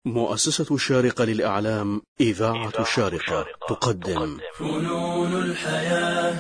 مؤسسة الشارقة للإعلام إذاعة الشارقة تقدم فنون الحياة.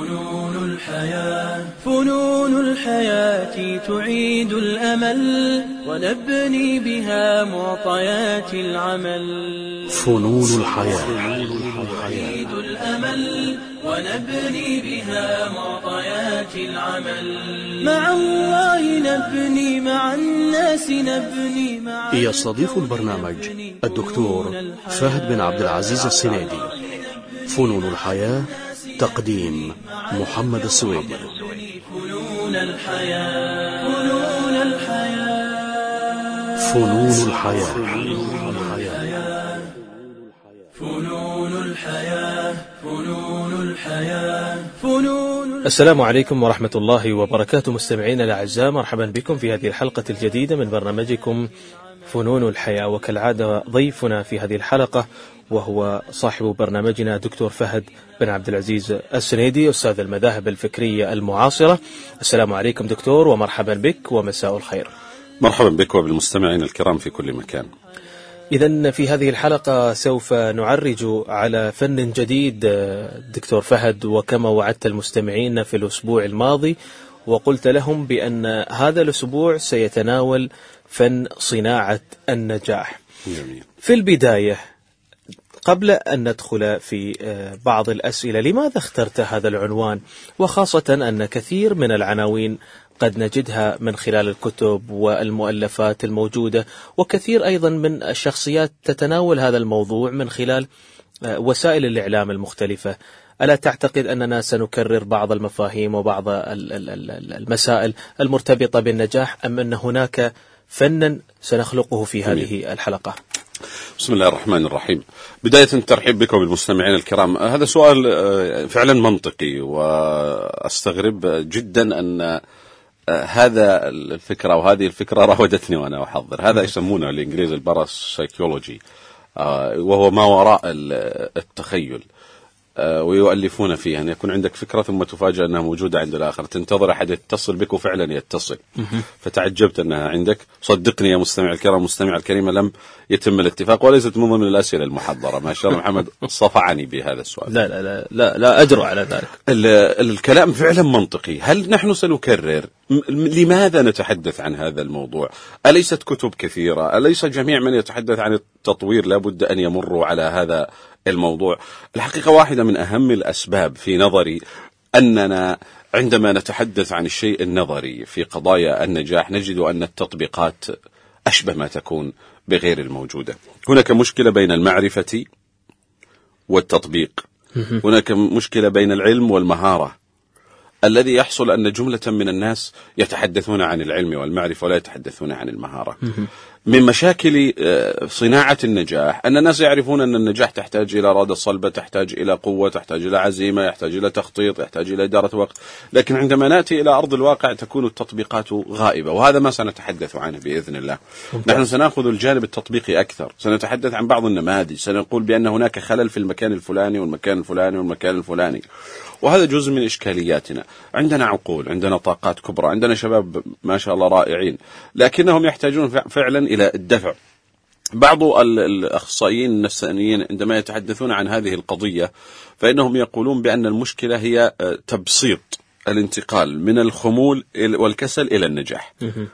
فنون الحياة تعيد الأمل ونبني بها معطيات العمل. فنون الحياة تعيد الأمل ونبني بها معطيات العمل. مع الله نبني، مع الناس نبني، مع يستضيف البرنامج الدكتور فهد بن عبد العزيز السنيدي. فنون الحياة، تقديم محمد السويدي. فنون الحياة. فنون الحياة. فنون الحياة. فنون الحياة. فنون الحياة. فنون. السلام عليكم ورحمة الله وبركاته، مستمعينا الأعزاء، مرحبا بكم في هذه الحلقة الجديدة من برنامجكم فنون الحياة. وكالعادة ضيفنا في هذه الحلقة وهو صاحب برنامجنا دكتور فهد بن عبد العزيز السنيدي، أستاذ المذاهب الفكرية المعاصرة. السلام عليكم دكتور ومرحبا بك ومساء الخير. مرحبا بك وبالمستمعين الكرام في كل مكان. إذن في هذه الحلقة سوف نعرج على فن جديد دكتور فهد، وكما وعدت المستمعين في الأسبوع الماضي وقلت لهم بأن هذا الأسبوع سيتناول فن صناعة النجاح. جميل. في البداية قبل أن ندخل في بعض الأسئلة، لماذا اخترت هذا العنوان، وخاصة أن كثير من العناوين قد نجدها من خلال الكتب والمؤلفات الموجودة، وكثير أيضا من الشخصيات تتناول هذا الموضوع من خلال وسائل الإعلام المختلفة؟ ألا تعتقد أننا سنكرر بعض المفاهيم وبعض المسائل المرتبطة بالنجاح، أم أن هناك فنا سنخلقه في هذه الحلقة؟ بسم الله الرحمن الرحيم. بداية ترحيب بكم بالمستمعين الكرام. هذا سؤال فعلا منطقي، وأستغرب جدا أن هذا الفكرة وهذه الفكرة راودتني وأنا أحضر. هذا يسمونه الإنجليز الباراسايكولوجي، وهو ما وراء التخيل، ويؤلفون فيه أن يكون عندك فكرة ثم تفاجأ أنها موجودة عند الآخر، تنتظر أحد يتصل بك وفعلا يتصل، فتعجبت أنها عندك. صدقني يا مستمع الكرام، مستمع الكريمة، لم يتم الاتفاق، وليست من ضمن الأسئلة المحضرة. ما شاء الله محمد صفعني بهذا السؤال. لا لا لا لا, لا أجرؤ على ذلك. الكلام فعلا منطقي. هل نحن سنكرر؟ لماذا نتحدث عن هذا الموضوع؟ أليست كتب كثيرة؟ أليس جميع من يتحدث عن التطوير لابد أن يمروا على هذا الموضوع؟ الحقيقة واحدة من أهم الأسباب في نظري أننا عندما نتحدث عن الشيء النظري في قضايا النجاح نجد أن التطبيقات أشبه ما تكون بغير الموجودة. هناك مشكلة بين المعرفة والتطبيق، هناك مشكلة بين العلم والمهارة. الذي يحصل أن جملة من الناس يتحدثون عن العلم والمعرفة ولا يتحدثون عن المهارة. من مشاكل صناعة النجاح أن الناس يعرفون أن النجاح تحتاج إلى إرادة صلبة، تحتاج إلى قوة، تحتاج إلى عزيمة، يحتاج إلى تخطيط، يحتاج إلى إدارة وقت. لكن عندما نأتي إلى أرض الواقع تكون التطبيقات غائبة، وهذا ما سنتحدث عنه بإذن الله. نحن سنأخذ الجانب التطبيقي أكثر، سنتحدث عن بعض النماذج، سنقول بأن هناك خلل في المكان الفلاني والمكان الفلاني والمكان الفلاني، وهذا جزء من إشكالياتنا. عندنا عقول، عندنا طاقات كبرى، عندنا شباب ما شاء الله رائعين، لكنهم يحتاجون فعلا إلى الدفع. بعض الأخصائيين النفسانيين عندما يتحدثون عن هذه القضية فإنهم يقولون بأن المشكلة هي تبسيط الانتقال من الخمول والكسل إلى النجاح.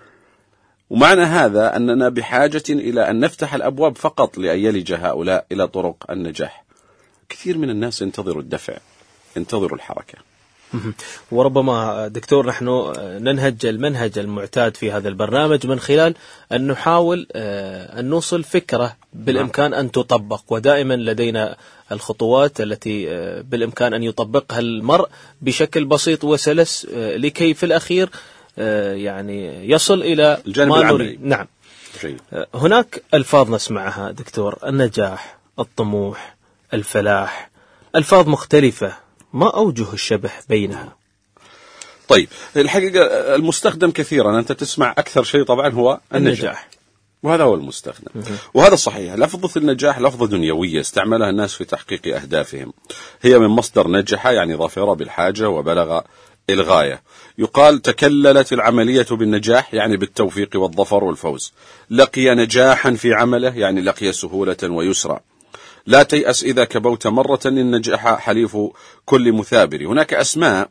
ومعنى هذا أننا بحاجة إلى أن نفتح الأبواب فقط لأن يلج هؤلاء إلى طرق النجاح. كثير من الناس ينتظروا الدفع، ينتظروا الحركة. وربما دكتور نحن ننهج المنهج المعتاد في هذا البرنامج من خلال أن نحاول أن نوصل فكرة بالإمكان أن تطبق، ودائما لدينا الخطوات التي بالإمكان أن يطبقها المرء بشكل بسيط وسلس لكي في الأخير يعني يصل إلى الجانب العملي. نعم. شيء. هناك ألفاظ نسمعها دكتور: النجاح، الطموح، الفلاح، ألفاظ مختلفة، ما أوجه الشبه بينها؟ طيب، الحقيقة المستخدم كثيرا، أنت تسمع أكثر شيء طبعا هو النجاح، وهذا هو المستخدم. وهذا صحيح. لفظة النجاح لفظة دنيوية استعملها الناس في تحقيق أهدافهم. هي من مصدر نجح، يعني ظفر بالحاجة وبلغ الغاية. يقال تكللت العملية بالنجاح، يعني بالتوفيق والظفر والفوز. لقي نجاحا في عمله، يعني لقي سهولة ويسرا. لا تيأس إذا كبوت مرة، النجاح حليف كل مثابر. هناك أسماء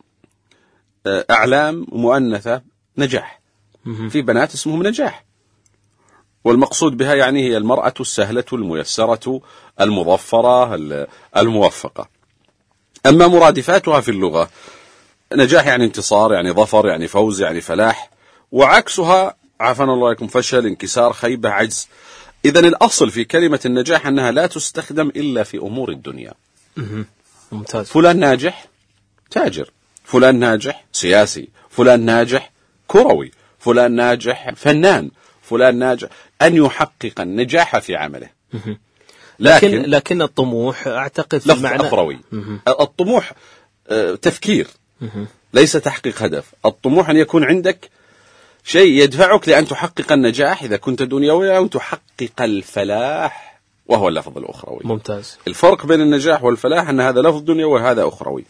أعلام مؤنثة نجاح، في بنات اسمهم نجاح، والمقصود بها يعني هي المرأة السهلة الميسرة المظفرة الموفقة. أما مرادفاتها في اللغة، نجاح يعني انتصار، يعني ظفر، يعني فوز، يعني فلاح، وعكسها عافانا الله يكون فشل، انكسار، خيبة، عجز. إذن الأصل في كلمة النجاح أنها لا تستخدم إلا في أمور الدنيا. ممتاز. فلان ناجح تاجر، فلان ناجح سياسي، فلان ناجح كروي، فلان ناجح فنان، فلان ناجح أن يحقق النجاح في عمله. لكن الطموح أعتقد لفظ أخروي. الطموح تفكير ليس تحقيق هدف. الطموح أن يكون عندك شيء يدفعك لأن تحقق النجاح إذا كنت دنيويا، أو تحقق الفلاح وهو اللفظ الأخروي. ممتاز. الفرق بين النجاح والفلاح أن هذا لفظ دنيوي وهذا أخروي.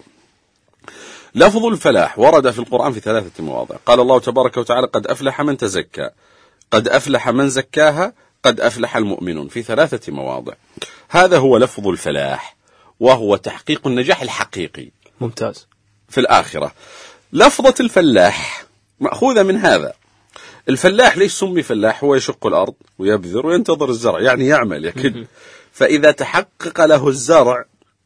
لفظ الفلاح ورد في القرآن في 3 مواضع. قال الله تبارك وتعالى: قد أفلح من تزكى، قد أفلح من زكاها، قد أفلح المؤمنون، في 3 مواضع. هذا هو لفظ الفلاح، وهو تحقيق النجاح الحقيقي. ممتاز. في الآخرة. لفظة الفلاح مأخوذة من هذا. الفلاح ليش سمي فلاح؟ هو يشق الأرض ويبذر وينتظر الزرع، يعني يعمل يكد. فإذا تحقق له الزرع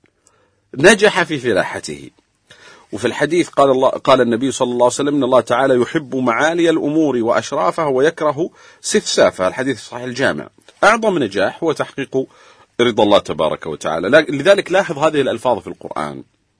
نجح في فلاحته. وفي الحديث قال النبي صلى الله عليه وسلم: إن الله تعالى يحب معالي الأمور وأشرافها ويكره سفسافها. الحديث صحيح الجامع. أعظم نجاح هو تحقيق رضا الله تبارك وتعالى. لذلك لاحظ هذه الألفاظ في القرآن: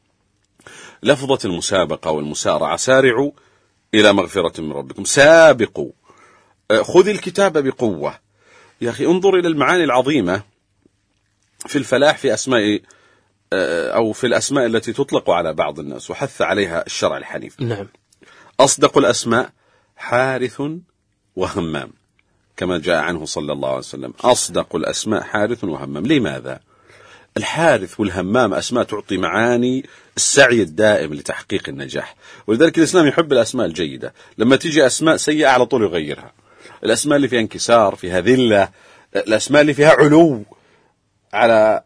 لفظة المسابقة والمسارعة، سارعوا إلى مغفرة من ربكم، سابقوا، خذ الكتاب بقوة. يا أخي انظر إلى المعاني العظيمة في الفلاح في أسماء أو في الأسماء التي تطلق على بعض الناس، وحث عليها الشرع الحنيف. نعم. أصدق الأسماء حارث وهمام، كما جاء عنه صلى الله عليه وسلم: أصدق الأسماء حارث وهمام. لماذا؟ الحارث والهمام أسماء تعطي معاني السعي الدائم لتحقيق النجاح، ولذلك الإسلام يحب الأسماء الجيدة. لما تيجي أسماء سيئة على طول يغيرها. الأسماء اللي فيها انكسار، فيها ذلة، الأسماء اللي فيها علو على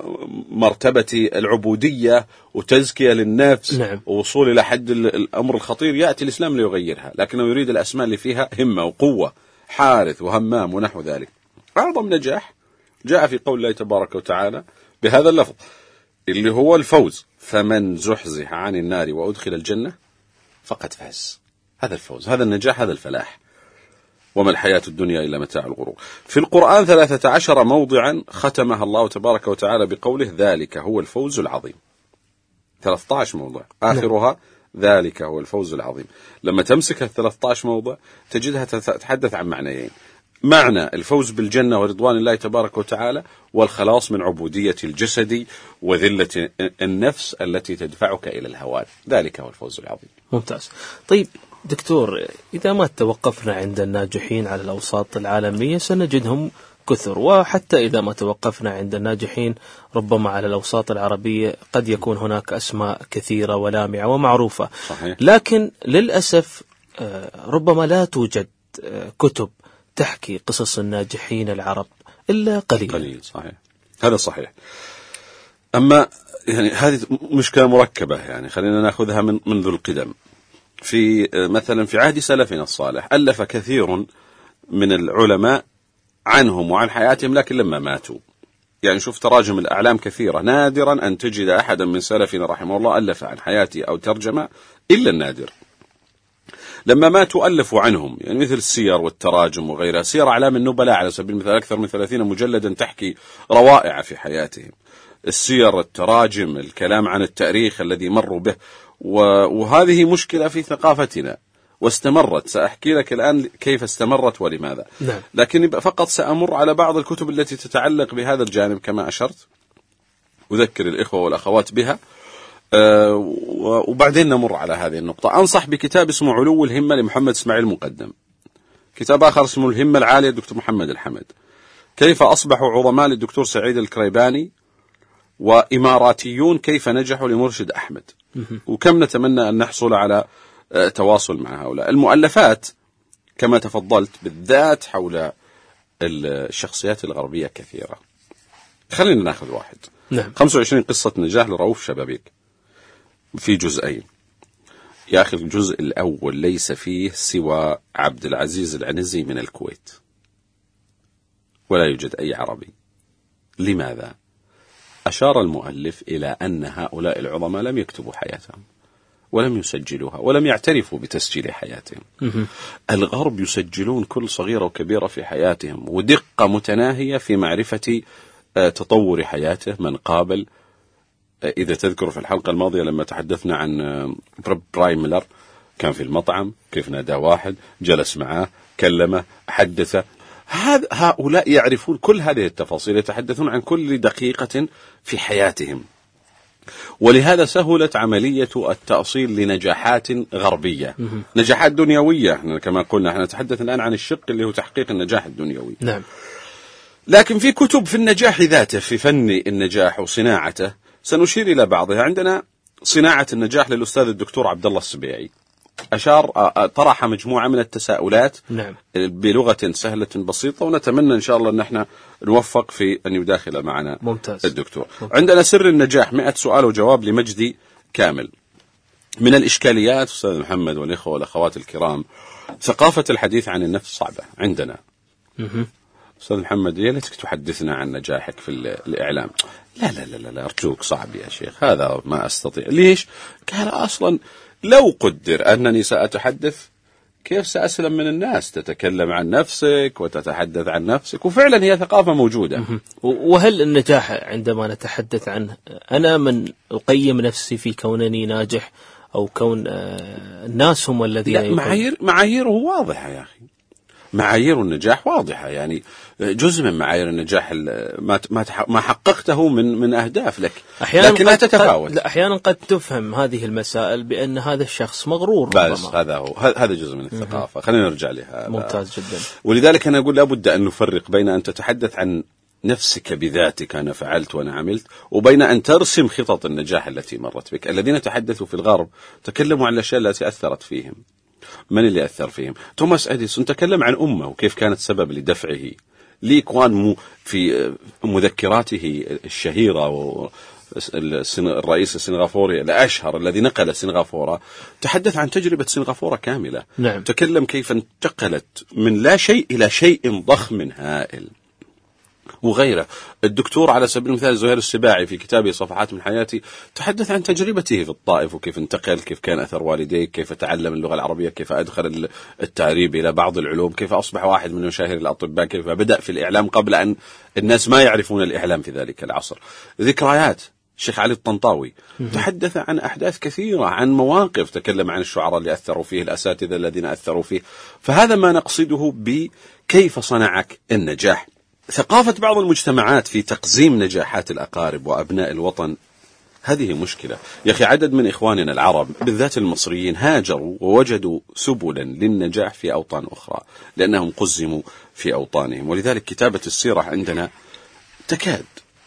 مرتبة العبودية وتزكية للنفس، نعم. ووصول إلى حد الأمر الخطير، يأتي الإسلام ليغيرها، لكنه يريد الأسماء اللي فيها همة وقوة، حارث وهمام ونحو ذلك. أعظم نجاح جاء في قول الله تبارك وتعالى بهذا اللفظ اللي هو الفوز: فمن زحزح عن النار وأدخل الجنة فقد فاز. هذا الفوز، هذا النجاح، هذا الفلاح. وما الحياة الدنيا إلا متاع الغرور. في القرآن 13 موضعا ختمها الله تبارك وتعالى بقوله: ذلك هو الفوز العظيم. 13 موضع آخرها ذلك هو الفوز العظيم. لما تمسك 13 موضع تجدها تتحدث عن معنيين: معنى الفوز بالجنة ورضوان الله تبارك وتعالى، والخلاص من عبودية الجسد وذلة النفس التي تدفعك إلى الهوان. ذلك هو الفوز العظيم. ممتاز. طيب دكتور، إذا ما توقفنا عند الناجحين على الأوساط العالمية سنجدهم كثر، وحتى إذا ما توقفنا عند الناجحين ربما على الأوساط العربية قد يكون هناك أسماء كثيرة ولامعة ومعروفة. صحيح. لكن للأسف ربما لا توجد كتب تحكي قصص الناجحين العرب إلا قليل. صحيح، هذا صحيح. أما يعني هذه مشكلة مركبة، يعني خلينا نأخذها منذ القدم. في مثلا في عهد سلفنا الصالح ألف كثير من العلماء عنهم وعن حياتهم، لكن لما ماتوا، يعني شوف تراجم الأعلام كثيرة، نادرا أن تجد أحدا من سلفنا رحمه الله ألف عن حياته أو ترجمة، إلا النادر. لما ماتوا ألفوا عنهم، يعني مثل السير والتراجم وغيرها. سير أعلام النبلاء على سبيل المثال أكثر من 30 مجلدا تحكي روائع في حياتهم. السير، التراجم، الكلام عن التاريخ الذي مروا به. وهذه مشكلة في ثقافتنا واستمرت. سأحكي لك الآن كيف استمرت ولماذا. نعم. لكن فقط سأمر على بعض الكتب التي تتعلق بهذا الجانب كما أشرت، أذكر الإخوة والأخوات بها، وبعدين نمر على هذه النقطة. أنصح بكتاب اسمه علو الهمة لمحمد إسماعيل مقدم. كتاب آخر اسمه الهمة العالية للدكتور محمد الحمد. كيف أصبحوا عظماء للدكتور سعيد الكريباني. وإماراتيون كيف نجحوا لمرشد أحمد. وكم نتمنى أن نحصل على تواصل مع هؤلاء. المؤلفات كما تفضلت بالذات حول الشخصيات الغربية كثيرة. خلينا ناخذ واحد. نعم. 25 قصة نجاح لرؤوف شبابيك في جزئين. يا أخي الجزء الأول ليس فيه سوى عبد العزيز العنزي من الكويت، ولا يوجد أي عربي. لماذا؟ أشار المؤلف إلى أن هؤلاء العظماء لم يكتبوا حياتهم ولم يسجلوها ولم يعترفوا بتسجيل حياتهم. الغرب يسجلون كل صغيرة وكبيرة في حياتهم، ودقة متناهية في معرفة تطور حياته من قابل. إذا تذكر في الحلقة الماضية لما تحدثنا عن براين ميلر، كان في المطعم كيف نادى واحد، جلس معه، كلمه، حدثه. هؤلاء يعرفون كل هذه التفاصيل، يتحدثون عن كل دقيقة في حياتهم. ولهذا سهلت عملية التأصيل لنجاحات غربية، نجاحات دنيوية. كما قلنا احنا نتحدث الآن عن الشق اللي هو تحقيق النجاح الدنيوي. نعم. لكن في كتب في النجاح ذاته، في فن النجاح وصناعته، سنشير إلى بعضها. عندنا صناعة النجاح للأستاذ الدكتور عبد الله السبيعي، طرح مجموعة من التساؤلات. نعم. بلغة سهلة بسيطة، ونتمنى إن شاء الله أن احنا نوفق في أن يداخل معنا. ممتاز. الدكتور. عندنا سر النجاح 100 سؤال وجواب لمجدي كامل. من الإشكاليات أستاذ محمد والإخوة والأخوات الكرام، ثقافة الحديث عن النفس صعبة عندنا. أستاذ محمد يا ليتك تحدثنا عن نجاحك في الإعلام. لا لا لا لا أرجوك، صعب يا شيخ، هذا ما أستطيع. ليش؟ قال أصلا لو قدر أنني سأتحدث، كيف سأسلم من الناس؟ تتكلم عن نفسك وتتحدث عن نفسك، وفعلا هي ثقافة موجودة. وهل النجاح عندما نتحدث عنه، أنا من أقيم نفسي في كونني ناجح أو كون الناس هم الذين معاييره واضحة يا أخي، معايير النجاح واضحة. يعني جزء من معايير النجاح ما حققته من أهداف لك، لكنها تتفاوت. أحيانا قد تفهم هذه المسائل بأن هذا الشخص مغرور. بس هذا جزء من الثقافة. خلينا نرجع لها. ممتاز جدا. ولذلك أنا أقول لابد أن نفرق بين أن تتحدث عن نفسك بذاتك، أنا فعلت وأنا عملت، وبين أن ترسم خطط النجاح التي مرت بك. الذين تحدثوا في الغرب تكلموا عن الأشياء التي أثرت فيهم. من اللي أثر فيهم؟ توماس أديسون تكلم عن أمه وكيف كانت سبب لدفعه. لي كوان في مذكراته الشهيرة، الرئيس السنغافوري الأشهر الذي نقل سنغافورة، تحدث عن تجربة سنغافورة كاملة. نعم. تكلم كيف انتقلت من لا شيء إلى شيء ضخم هائل. وغيره. الدكتور على سبيل المثال زهير السباعي في كتابه صفحات من حياتي تحدث عن تجربته في الطائف، وكيف انتقل، كيف كان أثر والديه، كيف تعلم اللغة العربية، كيف أدخل التعريب إلى بعض العلوم، كيف أصبح واحد من مشاهير الأطباء، كيف بدأ في الإعلام قبل أن الناس ما يعرفون الإعلام في ذلك العصر. ذكريات الشيخ علي الطنطاوي تحدث عن أحداث كثيرة، عن مواقف، تكلم عن الشعراء اللي أثروا فيه، الأساتذة الذين أثروا فيه. فهذا ما نقصده بكيف صنعك النجاح. ثقافة بعض المجتمعات في تقزيم نجاحات الأقارب وأبناء الوطن، هذه مشكلة يا أخي. عدد من إخواننا العرب بالذات المصريين هاجروا ووجدوا سبلا للنجاح في أوطان أخرى لأنهم قزموا في أوطانهم. ولذلك كتابة السيرة عندنا تكاد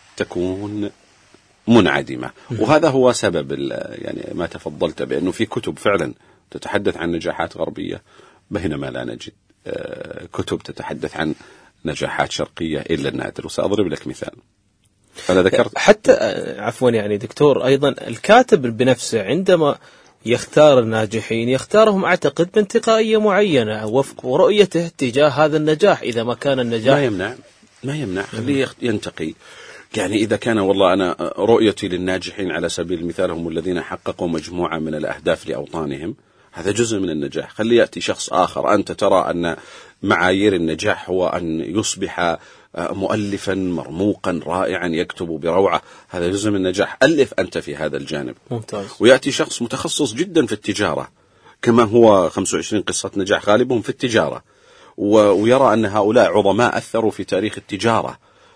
تكون منعدمة، وهذا هو سبب يعني ما تفضلت بأنه في كتب فعلا تتحدث عن نجاحات غربية، بينما لا نجد كتب تتحدث عن نجاحات شرقية إلا النادر. وسأضرب لك مثال. أنا ذكرت حتى عفوا يعني دكتور، أيضا الكاتب بنفسه عندما يختار الناجحين يختارهم أعتقد بانتقائية معينة وفق رؤيته تجاه هذا النجاح. إذا ما كان النجاح ما يمنع خليه ينتقي. يعني إذا كان والله أنا رؤيتي للناجحين على سبيل المثال هم الذين حققوا مجموعة من الأهداف لأوطانهم، هذا جزء من النجاح. خلي يأتي شخص آخر، أنت ترى أن معايير النجاح هو أن يصبح مؤلفا مرموقا رائعا يكتب بروعة، هذا جزء من النجاح. ألف أنت في هذا الجانب. ممتاز. ويأتي شخص متخصص جدا في التجارة، كما هو 25 قصة نجاح غالبهم في التجارة، ويرى أن هؤلاء عظماء أثروا في تاريخ التجارة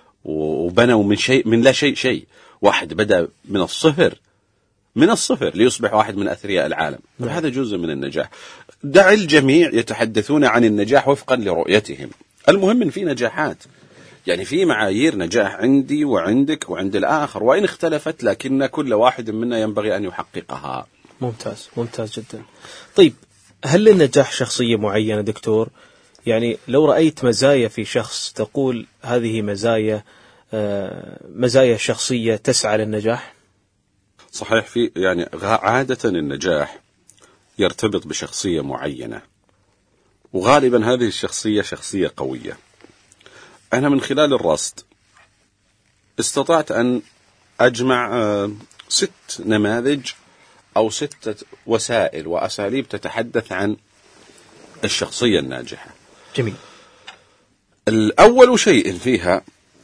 وبنوا من لا شيء. واحد بدأ من الصفر ليصبح واحد من أثرياء العالم. هذا جزء من النجاح. دع الجميع يتحدثون عن النجاح وفقا لرؤيتهم. المهم إن في نجاحات يعني في معايير نجاح عندي وعندك وعند الآخر، وإن اختلفت لكن كل واحد منا ينبغي أن يحققها. ممتاز، ممتاز جدا. طيب، هل للنجاح شخصية معينة دكتور؟ يعني لو رأيت مزايا في شخص تقول هذه مزايا شخصية تسعى للنجاح؟ صحيح، في يعني عادة النجاح يرتبط بشخصية معينة، وغالبا هذه الشخصية شخصية قوية. أنا من خلال الرصد استطعت أن أجمع 6 نماذج أو 6 وسائل وأساليب تتحدث عن الشخصية الناجحة. جميل. الأول شيء فيها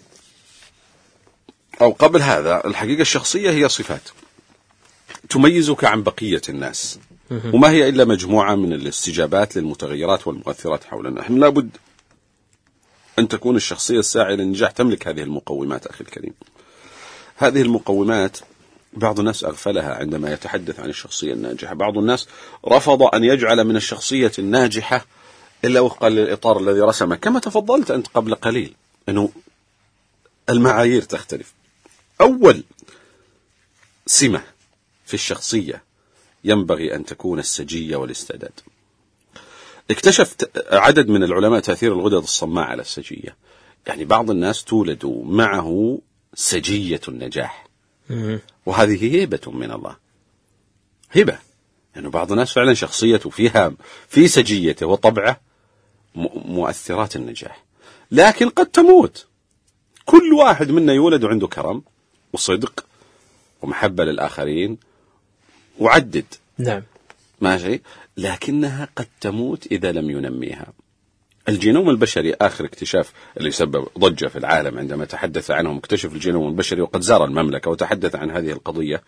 أو قبل هذا، الحقيقة الشخصية هي صفات تميزك عن بقية الناس، وما هي إلا مجموعة من الاستجابات للمتغيرات والمؤثرات حولنا. نحن لابد أن تكون الشخصية الساعية للنجاح تملك هذه المقومات. أخي الكريم، هذه المقومات بعض الناس أغفلها عندما يتحدث عن الشخصية الناجحة. بعض الناس رفض أن يجعل من الشخصية الناجحة إلا وفقا للإطار الذي رسمه، كما تفضلت أنت قبل قليل أنه المعايير تختلف. أول سمة في الشخصية ينبغي أن تكون السجية والاستعداد. اكتشف عدد من العلماء تأثير الغدد الصماء على السجية. يعني بعض الناس تولد معه سجية النجاح، وهذه هبة من الله، هبة. يعني بعض الناس فعلا شخصيته فيها في سجيته وطبعه مؤثرات النجاح، لكن قد تموت. كل واحد منا يولد عنده كرم وصدق ومحبة للآخرين وعدد، نعم، ماشي، لكنها قد تموت إذا لم ينميها. الجينوم البشري آخر اكتشاف اللي سبب ضجة في العالم عندما تحدث عنه مكتشف الجينوم البشري، وقد زار المملكة وتحدث عن هذه القضية.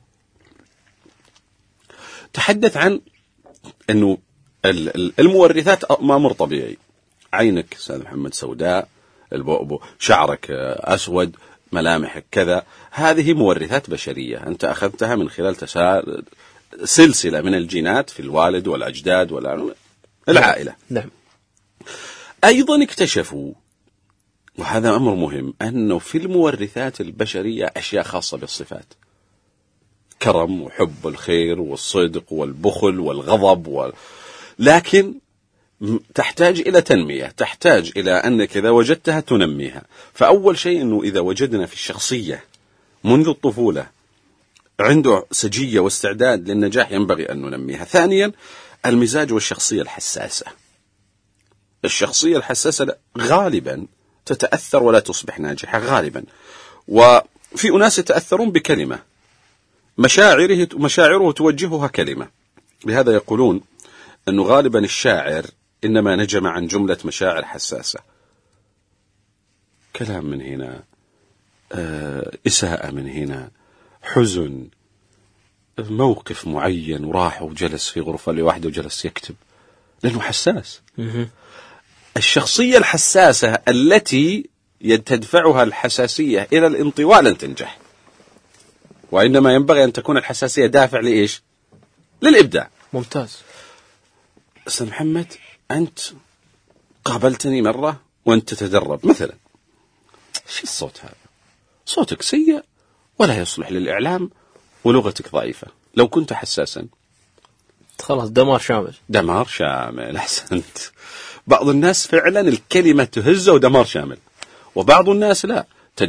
تحدث عن أنه المورثات أمر طبيعي. عينك أستاذ محمد سوداء، البؤبؤ، شعرك أسود، ملامحك كذا، هذه مورثات بشرية أنت أخذتها من خلال سلسلة من الجينات في الوالد والأجداد والعائلة. نعم. أيضا اكتشفوا، وهذا أمر مهم، أنه في المورثات البشرية أشياء خاصة بالصفات، كرم وحب الخير والصدق والبخل والغضب لكن تحتاج إلى تنمية، تحتاج إلى أنك إذا وجدتها تنميها. فأول شيء أنه إذا وجدنا في الشخصية منذ الطفولة عنده سجية واستعداد للنجاح ينبغي أن ننميها. ثانيا، المزاج والشخصية الحساسة. الشخصية الحساسة غالبا تتأثر ولا تصبح ناجحة غالبا، وفي أناس يتأثرون بكلمة، مشاعره توجهها كلمة. لهذا يقولون أنه غالبا الشاعر إنما نجم عن جملة مشاعر حساسة، كلام من هنا، إساءة من هنا، حزن، موقف معين وراح وجلس في غرفة لوحده وجلس يكتب لأنه حساس. الشخصية الحساسة التي تدفعها الحساسية إلى الانطواء لن تنجح، وإنما ينبغي أن تكون الحساسية دافع لإيش؟ للإبداع. ممتاز. أستاذ محمد، أنت قابلتني مرة وأنت تتدرب مثلا، شو الصوت هذا؟ صوتك سيء ولا يصلح للإعلام ولغتك ضعيفة. لو كنت حساسا خلاص دمار شامل. دمار شامل، أحسنت. بعض الناس فعلا الكلمة تهزه ودمار شامل، وبعض الناس لا،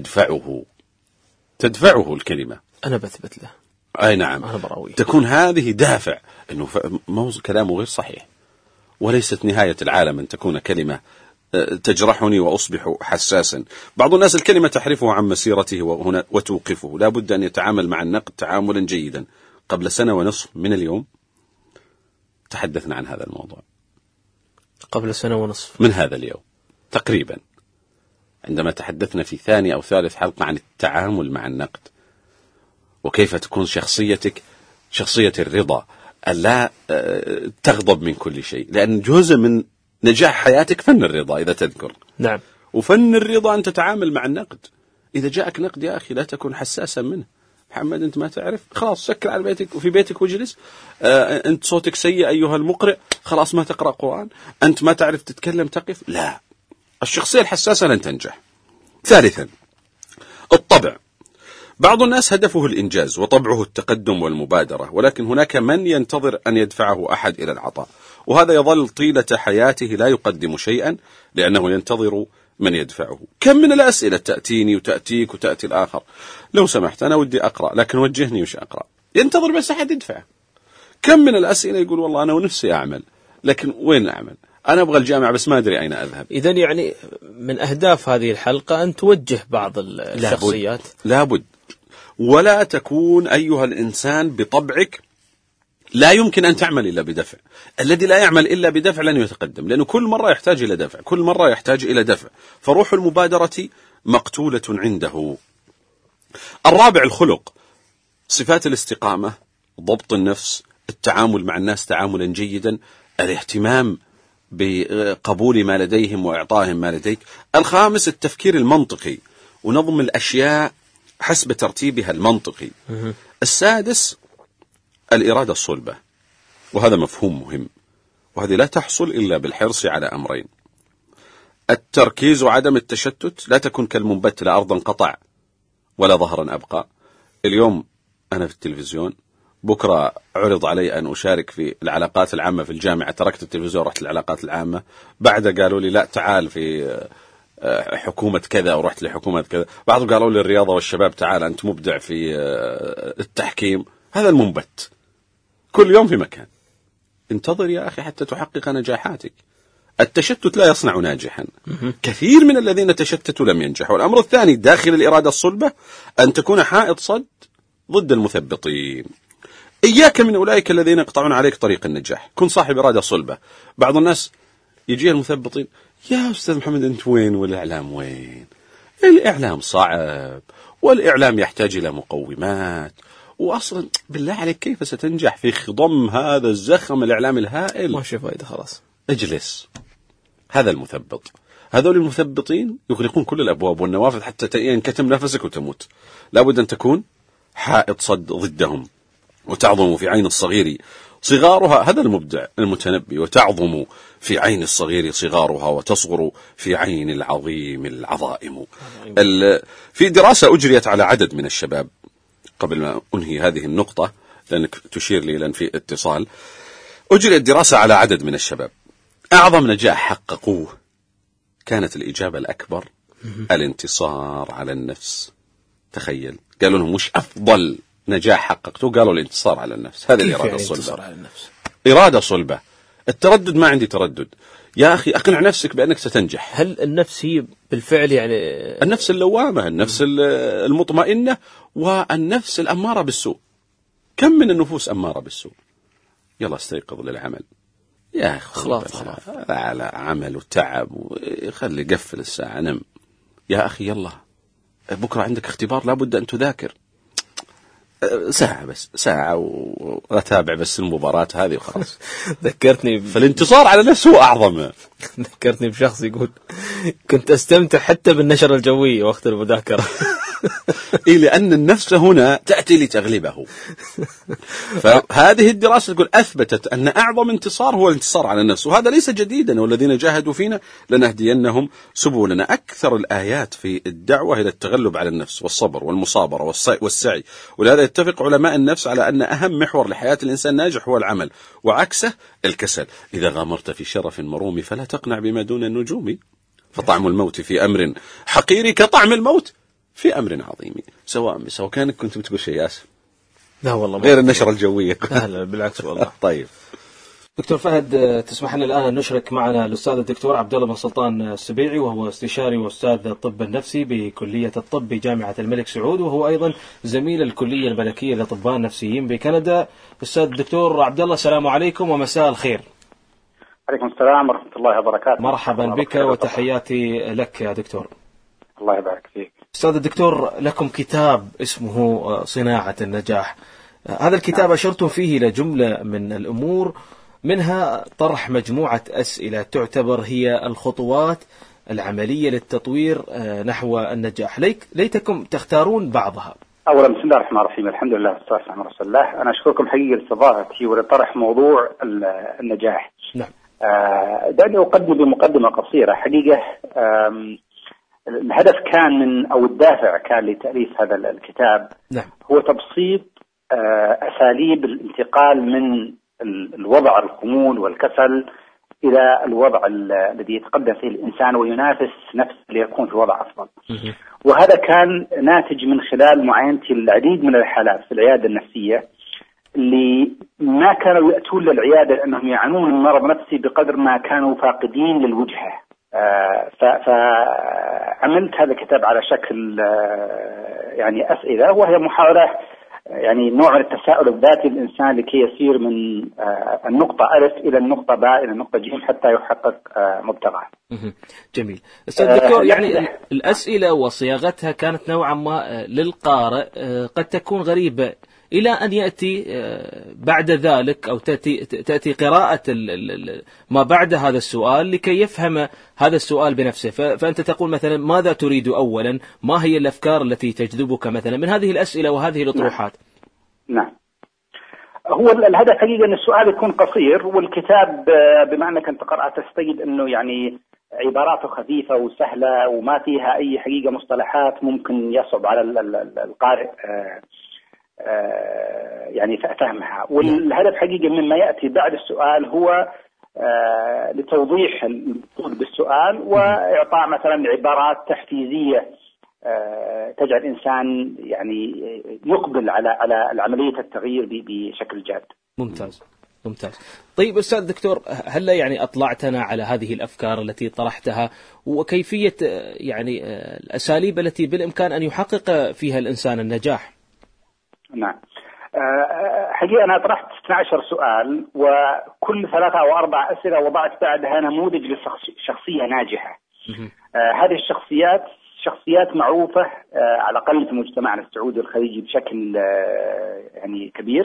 تدفعه الكلمة. أنا بثبت له. أي نعم، أنا براوي. تكون هذه دافع أنه كلامه غير صحيح، وليست نهاية العالم أن تكون كلمة تجرحني وأصبح حساسا. بعض الناس الكلمة تحرفه عن مسيرته وتوقفه. لا بد أن يتعامل مع النقد تعاملا جيدا. قبل 1.5 سنة من اليوم تحدثنا عن هذا الموضوع، قبل 1.5 سنة من هذا اليوم تقريبا، عندما تحدثنا في 2 أو 3 حلقة عن التعامل مع النقد، وكيف تكون شخصيتك شخصية الرضا، ألا تغضب من كل شيء، لأن جزء من نجاح حياتك فن الرضا إذا تذكر. نعم. وفن الرضا أن تتعامل مع النقد. إذا جاءك نقد يا أخي لا تكن حساسا منه. محمد أنت ما تعرف، خلاص سكر على بيتك وفي بيتك واجلس. أنت صوتك سيء أيها المقرئ، خلاص ما تقرأ قرآن. أنت ما تعرف تتكلم، تقف. لا، الشخصية الحساسة لن تنجح. ثالثا، الطبع. بعض الناس هدفه الإنجاز وطبعه التقدم والمبادرة، ولكن هناك من ينتظر أن يدفعه أحد إلى العطاء، وهذا يظل طيلة حياته لا يقدم شيئا لأنه ينتظر من يدفعه. كم من الأسئلة تأتيني وتأتيك وتأتي الآخر، لو سمحت أنا ودي أقرأ لكن وجهني وش أقرأ، ينتظر بس أحد يدفع. كم من الأسئلة يقول والله أنا ونفسي أعمل لكن وين أعمل، أنا أبغى الجامعة بس ما أدري أين أذهب. إذن يعني من أهداف هذه الحلقة أن توجه بعض الشخصيات. لابد. ولا تكون أيها الإنسان بطبعك لا يمكن أن تعمل إلا بدفع. الذي لا يعمل إلا بدفع لن يتقدم، لأنه كل مرة يحتاج إلى دفع، كل مرة يحتاج إلى دفع، فروح المبادرة مقتولة عنده. الرابع، الخلق. صفات الاستقامة، ضبط النفس، التعامل مع الناس تعاملا جيدا، الاهتمام بقبول ما لديهم وإعطائهم ما لديك. الخامس، التفكير المنطقي ونظم الأشياء حسب ترتيبها المنطقي. السادس، الإرادة الصلبة، وهذا مفهوم مهم، وهذه لا تحصل إلا بالحرص على أمرين: التركيز وعدم التشتت. لا تكن كالمنبت، لا أرضا قطع ولا ظهرا أبقى. اليوم أنا في التلفزيون، بكرة عرض علي أن أشارك في العلاقات العامة في الجامعة، تركت التلفزيون ورحت العلاقات العامة، بعد قالوا لي لا تعال في حكومة كذا ورحت لحكومة كذا، بعضهم قالوا لي الرياضة والشباب تعال أنت مبدع في التحكيم. هذا المنبت كل يوم في مكان. انتظر يا أخي حتى تحقق نجاحاتك. التشتت لا يصنع ناجحا. كثير من الذين تشتتوا لم ينجحوا. الأمر الثاني داخل الإرادة الصلبة أن تكون حائط صد ضد المثبطين. إياك من أولئك الذين يقطعون عليك طريق النجاح. كن صاحب إرادة صلبة. بعض الناس يجي المثبطين: يا أستاذ محمد أنت وين والإعلام وين؟ الإعلام صعب، والإعلام يحتاج إلى مقومات، وأصلا بالله عليك كيف ستنجح في خضم هذا الزخم الإعلامي الهائل؟ ما في فائدة، خلاص اجلس. هذا المثبط. هذول المثبطين يغلقون كل الأبواب والنوافذ حتى ينكتم نفسك وتموت. لابد أن تكون حائط صد ضدهم، وتعظم في عين الصغير صغارها. هذا المبدع المتنبي: وتعظم في عين الصغير صغارها وتصغر في عين العظيم العظائم. في دراسة أجريت على عدد من الشباب، قبل ما أنهي هذه النقطة لأنك تشير لي لأن في اتصال، أجريت دراسة على عدد من الشباب، أعظم نجاح حققوه كانت الإجابة الأكبر الانتصار على النفس. تخيل، قالوا لهم وش أفضل نجاح حققته؟ قالوا الانتصار على النفس. هذه الإرادة الصلبة. إرادة صلبة. التردد، ما عندي تردد يا أخي، أقنع نفسك بأنك ستنجح. هل النفس هي بالفعل يعني النفس اللوامة، النفس المطمئنة، والنفس الأمارة بالسوء؟ كم من النفوس أمارة بالسوء؟ يلا استيقظ للعمل يا أخي، خلاص على عمل وتعب، وخلي قفل الساعة نم يا أخي. يلا بكرة عندك اختبار لابد أن تذاكر، ساعة بس، ساعة وأتابع بس المباراة هذه وخلاص. ذكرتني فالانتصار على نفسه أعظم. ذكرتني بشخص يقول كنت أستمتع حتى بالنشرة الجوية وقت المذاكرة. إيه، لأن النفس هنا تأتي لتغلبه. فهذه الدراسة تقول أثبتت أن أعظم انتصار هو الانتصار على النفس، وهذا ليس جديدا. والذين جاهدوا فينا لنهدينهم سبلنا. أكثر الآيات في الدعوة إلى التغلب على النفس والصبر والمصابرة والسعي. ولهذا يتفق علماء النفس على أن أهم محور لحياة الإنسان ناجح هو العمل، وعكسه الكسل. إذا غامرت في شرف مروم فلا تقنع بما دون النجوم، فطعم الموت في أمر حقير كطعم الموت في أمر عظيم. سواء كانك كنت بتقول شيء ياسر. لا والله غير النشرة الجوية. لا بالعكس والله. طيب دكتور فهد، تسمح لنا الآن أن نشرك معنا الأستاذ الدكتور عبد الله بن سلطان السبيعي، وهو استشاري وأستاذ الطب النفسي بكلية الطب بجامعة الملك سعود، وهو أيضا زميل الكلية الملكية للأطباء النفسيين بكندا. أستاذ الدكتور عبد الله، السلام عليكم ومساء الخير. عليكم السلام ورحمة الله وبركاته. مرحبا بك وتحياتي لك يا دكتور. الله يبارك فيك. أستاذ الدكتور، لكم كتاب اسمه صناعة النجاح. هذا الكتاب أشرتم فيه إلى جملة من الأمور، منها طرح مجموعة أسئلة تعتبر هي الخطوات العملية للتطوير نحو النجاح. ليتكم تختارون بعضها. أولا بسم الله الرحمن الرحيم، الحمد لله والصلاة والسلام على رسول الله. أنا أشكركم حقيقة لاستضافتي ولطرح موضوع النجاح. نعم. دعني أقدم بمقدمة قصيرة. حقيقة الهدف كان أو الدافع كان لتأليف هذا الكتاب نعم. هو تبسيط أساليب الانتقال من الوضع الخمول والكسل إلى الوضع الذي يتقدم فيه الإنسان وينافس نفسه ليكون في وضع أفضل. وهذا كان ناتج من خلال معاينتي العديد من الحالات في العيادة النفسية اللي ما كانوا يأتون للعيادة لأنهم يعانون من مرض نفسي بقدر ما كانوا فاقدين للوجهة. فعملت هذا الكتاب على شكل يعني أسئلة، وهي محاولة يعني نوع من التساؤل الذاتي للإنسان لكي يسير من النقطة ألف إلى النقطة باء إلى النقطة جيم حتى يحقق مبتغاه. جميل. أستاذ دكتور، يعني الأسئلة وصياغتها كانت نوعا ما للقارئ قد تكون غريبة إلى أن يأتي بعد ذلك أو تأتي قراءة ما بعد هذا السؤال لكي يفهم هذا السؤال بنفسه. فأنت تقول مثلا ماذا تريد أولا؟ ما هي الأفكار التي تجذبك مثلا من هذه الأسئلة وهذه الأطروحات؟ نعم. هو الهدف حقيقة أن السؤال يكون قصير، والكتاب بما أنك أنت قرأت تستجد أنه يعني عباراته خفيفة وسهلة وما فيها أي حقيقة مصطلحات ممكن يصعب على القارئ يعني فهمها. والهدف حقيقة مما يأتي بعد السؤال هو لتوضيح المقصود بالسؤال وإعطاء مثلا عبارات تحفيزية تجعل الإنسان يعني يقبل على عملية التغيير بشكل جاد. ممتاز. طيب أستاذ دكتور، هل يعني أطلعتنا على هذه الأفكار التي طرحتها وكيفية يعني الأساليب التي بالإمكان أن يحقق فيها الإنسان النجاح؟ نعم. حقيقة أنا طرحت 12 سؤال، وكل 3 أو 4 أسئلة وضعت بعدها نموذج لشخصية ناجحة. هذه الشخصيات شخصيات معروفة على الأقل في مجتمعنا السعودي والخليجي بشكل يعني كبير.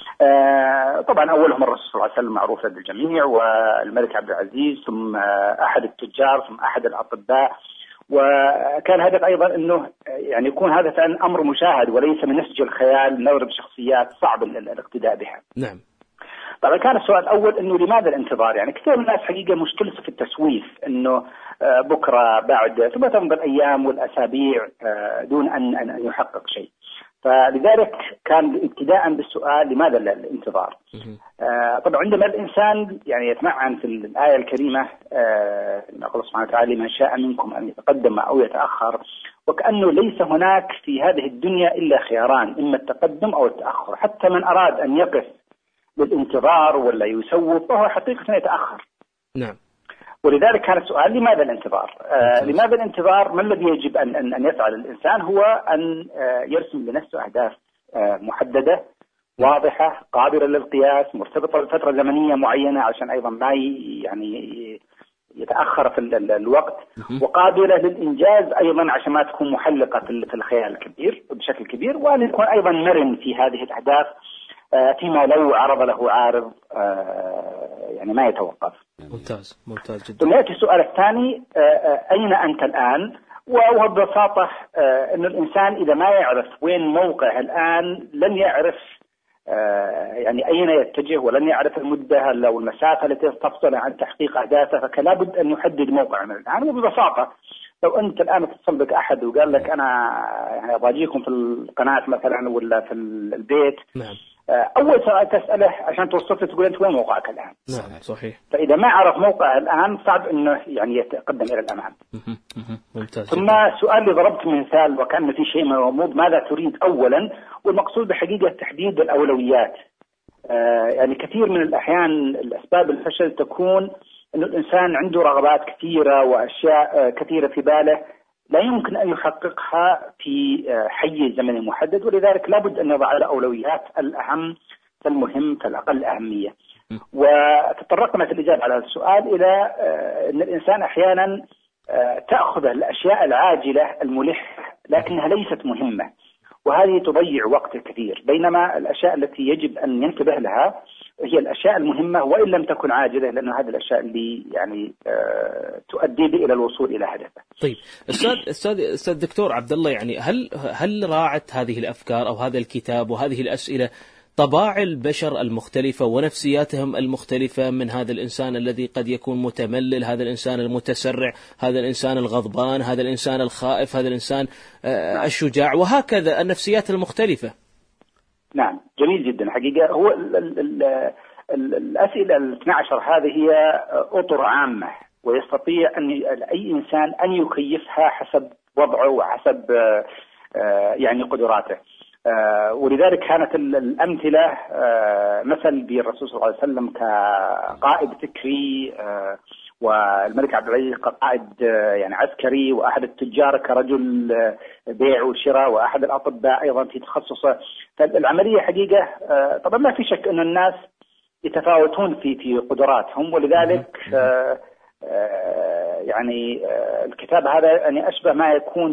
طبعا أولهم الرسول صلى الله عليه وسلم معروف لدى الجميع، والملك عبد العزيز، ثم أحد التجار، ثم أحد الأطباء. وكان هدف أيضا أنه يعني يكون هذا أمر مشاهد وليس من نسج الخيال، نضرب شخصيات صعب الاقتداء بها. نعم. طبعا كان السؤال الأول أنه لماذا الانتظار؟ يعني كثير من الناس حقيقة مشكلته في التسويف، أنه بكرة بعد، ثم تمضي الأيام والأسابيع دون أن يحقق شيء. فلذلك كان ابتداء بالسؤال لماذا الانتظار؟ طبعا عندما الإنسان يعني يتمعن في الآية الكريمة الله سبحانه وتعالى من شاء منكم أن يتقدم أو يتأخر، وكأنه ليس هناك في هذه الدنيا إلا خياران، إما التقدم أو التأخر. حتى من أراد أن يقف للانتظار ولا يسوف فهو حقيقة يتأخر. نعم. ولذلك كان السؤال لماذا الانتظار؟ لماذا الانتظار؟ ما الذي يجب أن يفعل الإنسان؟ هو أن يرسم لنفسه أهداف محددة واضحة قابلة للقياس، مرتبطة بفترة زمنية معينة عشان أيضا ما يعني يتأخر في الوقت، وقابلة للإنجاز أيضا عشان ما تكون محلقة في الخيال الكبير بشكل كبير، وأن يكون أيضا مرن في هذه الأهداف فيما لو عرض له عارض يعني ما يتوقف. ممتاز جدا. ثم يأتي السؤال الثاني، أين أنت الآن؟ وهو ببساطة أن الإنسان إذا ما يعرف وين موقعه الآن لن يعرف يعني أين يتجه، ولن يعرف المدة أو المسافة التي تفصل عن تحقيق أهدافه. فلا بد أن يحدد موقعه من الآن. وببساطة لو أنت الآن اتصل بك أحد وقال لك أنا يعني أبغاجيكم في القناة مثلا ولا في البيت، نعم، أول سؤال تسأله عشان توصف تقول أنت وين موقعك الآن. نعم صحيح. فإذا ما عرف موقعه الآن صعب إنه يعني يتقدم إلى الأمام. ممتاز. ثم سؤال اللي ضربت مثال وكان في شيء غموض، ماذا تريد أولا؟ والمقصود بحقيقة تحديد الأولويات. يعني كثير من الأحيان الأسباب الفشل تكون إنه الإنسان عنده رغبات كثيرة وأشياء كثيرة في باله لا يمكن أن يحققها في حيز زمني محدد، ولذلك لابد أن يضع الأولويات الأهم فالمهم فالأقل أهمية. وتطرقنا في الإجابة على هذا السؤال إلى أن الإنسان أحيانا تأخذ الأشياء العاجلة الملحة لكنها ليست مهمة، وهذه تضيع وقت كثير، بينما الأشياء التي يجب أن ينتبه لها هي الأشياء المهمة وإن لم تكن عاجلة، لأن هذه الأشياء اللي يعني تؤدي به إلى الوصول إلى هدفه. طيب أستاذ دكتور عبد الله، يعني هل راعت هذه الأفكار أو هذا الكتاب وهذه الأسئلة طباع البشر المختلفة ونفسياتهم المختلفة، من هذا الإنسان الذي قد يكون متملل، هذا الإنسان المتسرع، هذا الإنسان الغضبان، هذا الإنسان الخائف، هذا الإنسان الشجاع، وهكذا النفسيات المختلفة. نعم، جميل جدا. حقيقة هو الأسئلة 12 هذه هي أطر عامة، ويستطيع أي إنسان أن يكيفها حسب وضعه وحسب يعني قدراته. ولذلك كانت الأمثلة مثل بالرسول صلى الله عليه وسلم كقائد فكري، والملك عبد العزيز كقائد يعني عسكري، وأحد التجار كرجل بيع وشراء، وأحد الأطباء أيضا في تخصصه. فالعملية حقيقة طبعا ما في شك أن الناس يتفاوتون في قدراتهم، ولذلك يعني الكتاب هذا يعني أشبه ما يكون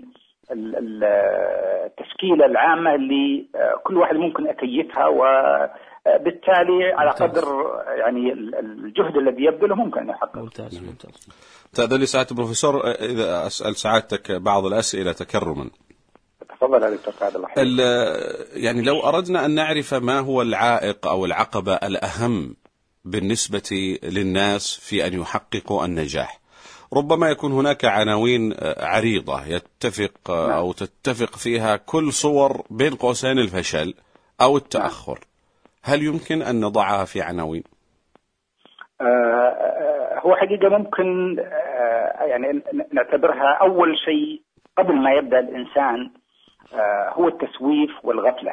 التشكيلة العامة اللي كل واحد ممكن أكيفها، وبالتالي على قدر يعني الجهد الذي يبذله ممكن أن يحقق. ممتاز. تأذن لي سعادة البروفيسور إذا أسأل سعادتك بعض الأسئلة تكرما؟ تفضل يا دكتور سعد الله. يعني لو أردنا أن نعرف ما هو العائق أو العقبة الأهم بالنسبة للناس في أن يحققوا النجاح، ربما يكون هناك عناوين عريضة يتفق أو تتفق فيها كل صور بين قوسين الفشل أو التأخر، هل يمكن أن نضعها في عناوين؟ هو حقيقة ممكن يعني نعتبرها أول شيء قبل ما يبدأ الإنسان هو التسويف والغفلة.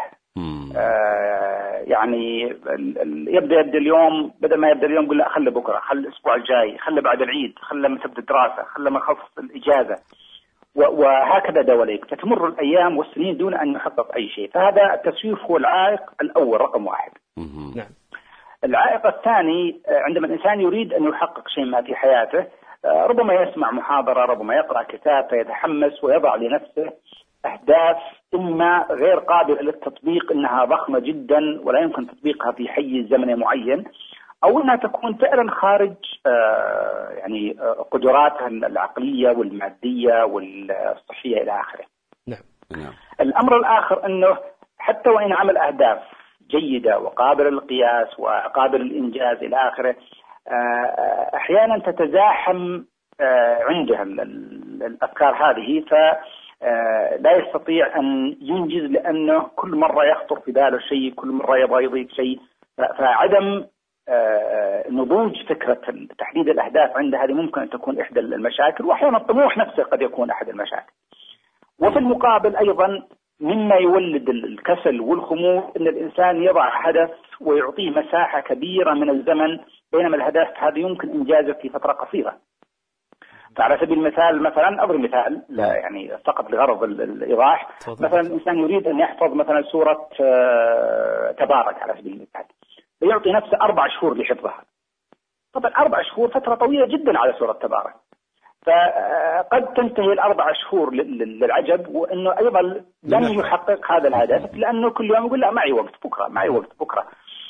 يعني يبدأ اليوم، بدل ما يبدأ اليوم يقول لا خلي بكرة، خلي الأسبوع الجاي، خلي بعد العيد، خلي لما تبدأ الدراسة، خلي لما يخلص الإجازة، وهكذا دواليك. فتمر الأيام والسنين دون أن يحقق أي شيء. فهذا التسويف هو العائق الأول رقم واحد. نعم. العائق الثاني عندما الإنسان يريد أن يحقق شيء ما في حياته، ربما يسمع محاضرة، ربما يقرأ كتاب فيتحمس ويضع لنفسه أهداف إما غير قابلة للتطبيق، إنها ضخمة جدا ولا يمكن تطبيقها في حيز زمني معين، أو إنها تكون فعلا خارج يعني قدراته العقلية والمادية والصحية إلى آخره. نعم. الأمر الآخر أنه حتى وإن عمل أهداف جيدة وقابلة للقياس وقابلة للإنجاز إلى آخره، أحيانا تتزاحم عنده الأفكار هذه، لا يستطيع أن ينجز، لأنه كل مرة يخطر في باله شيء، كل مرة يبغى يضيف شيء. فعدم نضوج فكرة تحديد الأهداف عنده هذه ممكن أن تكون إحدى المشاكل، وأحيانا الطموح نفسه قد يكون أحد المشاكل. وفي المقابل أيضا مما يولد الكسل والخمول أن الإنسان يضع هدف ويعطيه مساحة كبيرة من الزمن، بينما الهدف هذا يمكن إنجازه في فترة قصيرة. فعلى سبيل المثال، مثلا أضرب مثال لا يعني فقط لغرض الإيضاح، مثلا الإنسان يريد أن يحفظ مثلا سورة تبارك على سبيل المثال، يعطي نفسه 4 شهور لحفظها. طبعا 4 شهور فترة طويلة جدا على سورة تبارك، فقد تنتهي 4 شهور للعجب، وأنه أيضا لم يحقق هذا الهدف، لأنه كل يوم يقول لا معي وقت بكرة، معي وقت بكرة.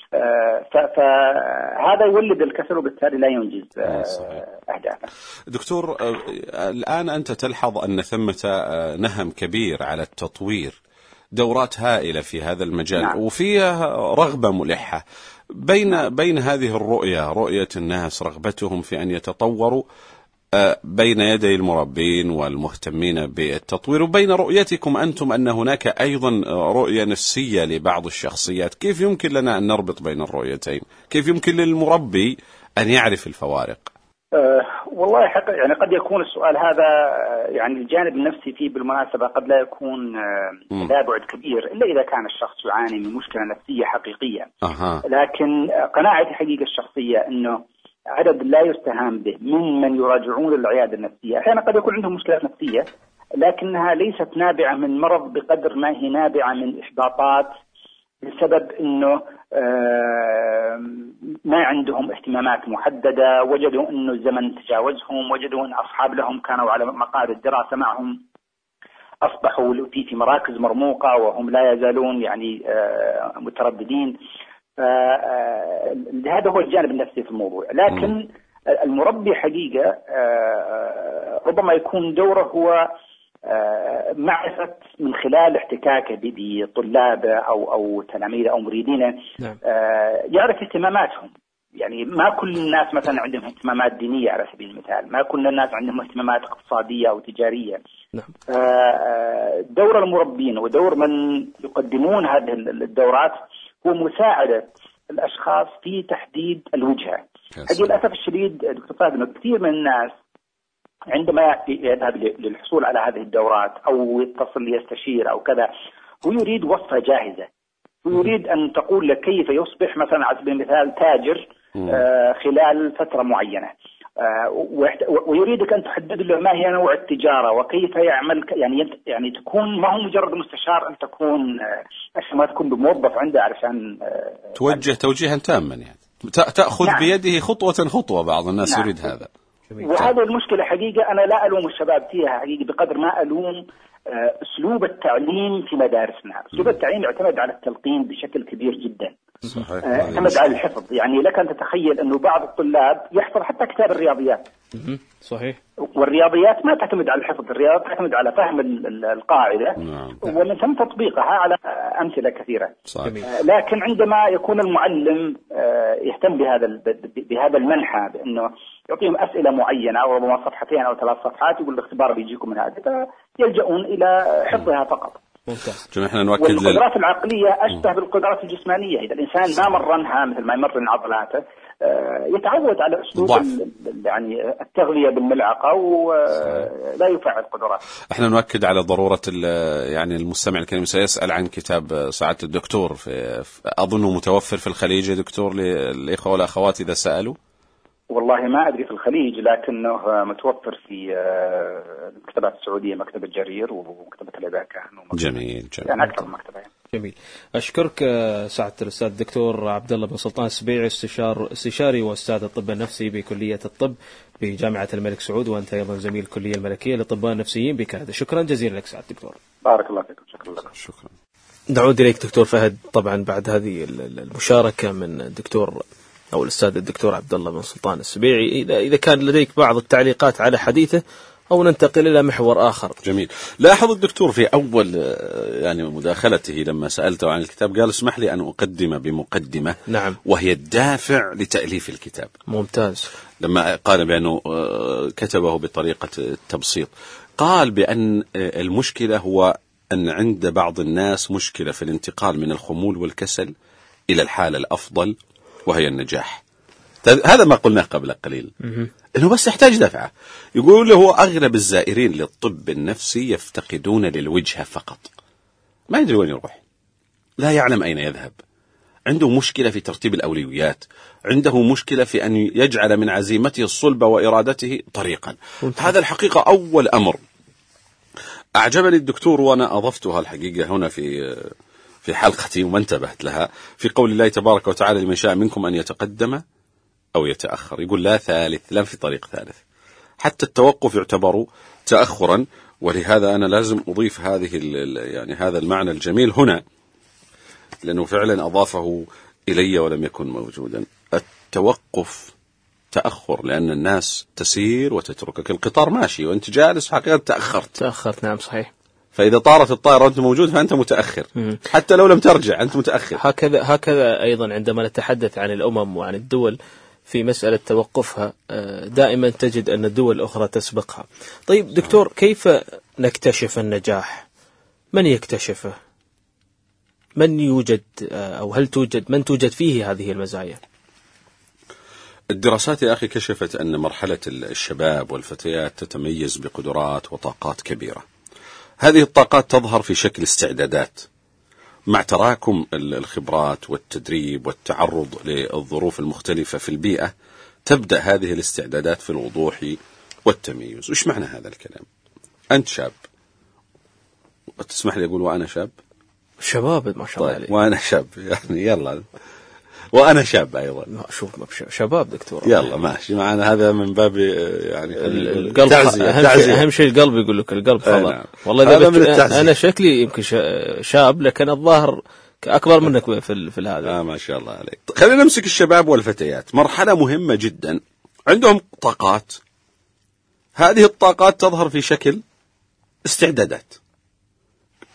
فهذا يولد الكسل، وبالتالي لا ينجز أهدافه. دكتور، الآن أنت تلحظ أن ثمة نهم كبير على التطوير، دورات هائلة في هذا المجال. نعم. وفيها رغبة ملحة بين هذه رؤية الناس، رغبتهم في أن يتطوروا بين يدي المربين والمهتمين بالتطوير، وبين رؤيتكم أنتم أن هناك أيضا رؤية نفسية لبعض الشخصيات. كيف يمكن لنا أن نربط بين الرؤيتين؟ كيف يمكن للمربي أن يعرف الفوارق؟ والله يعني قد يكون السؤال هذا يعني الجانب النفسي فيه بالمناسبة قد لا يكون لا بعد كبير، إلا إذا كان الشخص يعاني من مشكلة نفسية حقيقية. لكن قناعتي حقيقة الشخصية أنه عدد لا يستهان به ممن يراجعون العيادة النفسية أحيانا قد يكون عندهم مشكلات نفسية، لكنها ليست نابعة من مرض بقدر ما هي نابعة من إحباطات بسبب أنه ما عندهم اهتمامات محددة، وجدوا أنه الزمن تجاوزهم، وجدوا أن أصحاب لهم كانوا على مقاعد الدراسة معهم أصبحوا في مراكز مرموقة وهم لا يزالون يعني مترددين. هذا هو الجانب النفسي في الموضوع. لكن المربي حقيقة ربما يكون دوره هو معرفة من خلال احتكاكه بطلابه أو تلاميذه أو مريدينه، نعم. يعرف اهتماماتهم. يعني ما كل الناس مثلا عندهم اهتمامات دينية على سبيل المثال، ما كل الناس عندهم اهتمامات اقتصادية أو تجارية. نعم. دور المربين ودور من يقدمون هذه الدورات هو مساعدة الأشخاص في تحديد الوجهة. للأسف الشديد دكتور فهد، إنه كثير من الناس عندما يذهب للحصول على هذه الدورات أو يتصل ليستشير أو كذا، هو يريد وصفة جاهزة، هو يريد أن تقول لك كيف يصبح مثلا على سبيل المثال تاجر خلال فترة معينة، ويريدك أن تحدد له ما هي نوع التجارة وكيف يعمل. يعني تكون ما هو مجرد مستشار، أن تكون عشان ما تكون بموظف عنده علشان توجه توجيها تاما، يعني تأخذ نعم. بيده خطوة خطوة. بعض الناس نعم. يريد هذا. وهذا المشكلة حقيقة. أنا لا ألوم الشباب فيها حقيقة بقدر ما ألوم أسلوب التعليم في مدارسنا. أسلوب التعليم يعتمد على التلقين بشكل كبير جدا، صحيح. يعتمد على الحفظ. يعني لك أن تتخيل أنه بعض الطلاب يحفظ حتى كتاب الرياضيات. صحيح. والرياضيات ما تعتمد على الحفظ، الرياضيات تعتمد على فهم القاعدة ومن ثم تطبيقها على أمثلة كثيرة. لكن عندما يكون المعلم يهتم بهذا المنحى، بأنه يعطيهم أسئلة معينة أو ربما صفحتين أو 3 صفحات، يقول الاختبار بيجيكم من هذا، يلجؤون إلى حفظها فقط. احنا نؤكد والقدرات العقلية أشبه بالقدرات الجسمانية. إذا الإنسان ما مرنها مثل ما يمرن عضلاته، يتعود على أسلوب يعني التغذية بالملعقة ولا يفعل قدرات. احنا نؤكد على ضرورة يعني المستمع الكريم سيسأل عن كتاب سعادة الدكتور، أظنه متوفر في الخليج يا دكتور للإخوة والأخوات إذا سألوا. والله ما أدري في الخليج، لكنه متوفر في المكتبات السعودية، مكتبة جرير ومكتبة العباكة. جميل. يعني أكثر من مكتبة. جميل. أشكرك سعادة الأستاذ الدكتور عبد الله بن سلطان السبيعي، استشاري وأستاذ الطب النفسي بكلية الطب بجامعة الملك سعود، وأنت أيضا زميل الكلية الملكية للأطباء النفسيين بكندا. شكرا جزيلا لك سعادة الدكتور. بارك الله فيكم. شكرا لك. شكرا. نعود إليك دكتور فهد. طبعا بعد هذه المشاركة من الدكتور أو الأستاذ الدكتور عبد الله بن سلطان السبيعي، إذا كان لديك بعض التعليقات على حديثه أو ننتقل إلى محور آخر. جميل. لاحظ الدكتور في أول يعني مداخلته لما سألته عن الكتاب قال اسمح لي أن أقدم بمقدمة. نعم. وهي الدافع لتأليف الكتاب. ممتاز. لما قال بأنه كتبه بطريقة التبسيط، قال بأن المشكلة هو أن عند بعض الناس مشكلة في الانتقال من الخمول والكسل إلى الحالة الأفضل وهي النجاح. هذا ما قلناه قبل قليل، إنه بس يحتاج دفعة. يقول له أغلب الزائرين للطب النفسي يفتقدون للوجهة فقط، ما يدري وين يروح، لا يعلم أين يذهب، عنده مشكلة في ترتيب الأولويات، عنده مشكلة في أن يجعل من عزيمته الصلبة وإرادته طريقا. هذا الحقيقة أول أمر أعجبني الدكتور، وأنا أضفتها الحقيقة هنا في حلقتي وما انتبهت لها، في قول الله تبارك وتعالى لمن شاء منكم أن يتقدم أو يتأخر. يقول لا ثالث، لا في طريق ثالث، حتى التوقف يعتبر تأخرا. ولهذا أنا لازم أضيف يعني هذا المعنى الجميل هنا، لأنه فعلا أضافه إلي ولم يكن موجودا. التوقف تأخر، لأن الناس تسير وتتركك، القطار ماشي وأنت جالس حقيقة تأخرت. نعم صحيح. فإذا طارت الطائرة وأنت موجود فأنت متأخر، حتى لو لم ترجع أنت متأخر. هكذا أيضا عندما نتحدث عن الأمم وعن الدول في مسألة توقفها، دائما تجد أن الدول الأخرى تسبقها. طيب دكتور، كيف نكتشف النجاح؟ من يكتشفه؟ من يوجد أو هل توجد فيه هذه المزايا؟ الدراسات يا أخي كشفت أن مرحلة الشباب والفتيات تتميز بقدرات وطاقات كبيرة. هذه الطاقات تظهر في شكل استعدادات، مع تراكم الخبرات والتدريب والتعرض للظروف المختلفة في البيئة تبدأ هذه الاستعدادات في الوضوح والتميز. وإيش معنى هذا الكلام؟ أنت شاب، تسمح لي أقول وأنا شاب؟ شباب ما شاء الله عليك. وأنا شاب يعني يلا، وأنا شاب أيضا. شوف شباب دكتور، يلا ماشي معنا، هذا من باب يعني القلب. تعزية. أهم شيء القلب، يقول لك القلب خلاص. والله أنا شكلي يمكن شاب، لكن الظاهر أكبر منك في هذا. ما شاء الله عليك. خلينا نمسك الشباب والفتيات، مرحلة مهمة جدا، عندهم طاقات. هذه الطاقات تظهر في شكل استعدادات،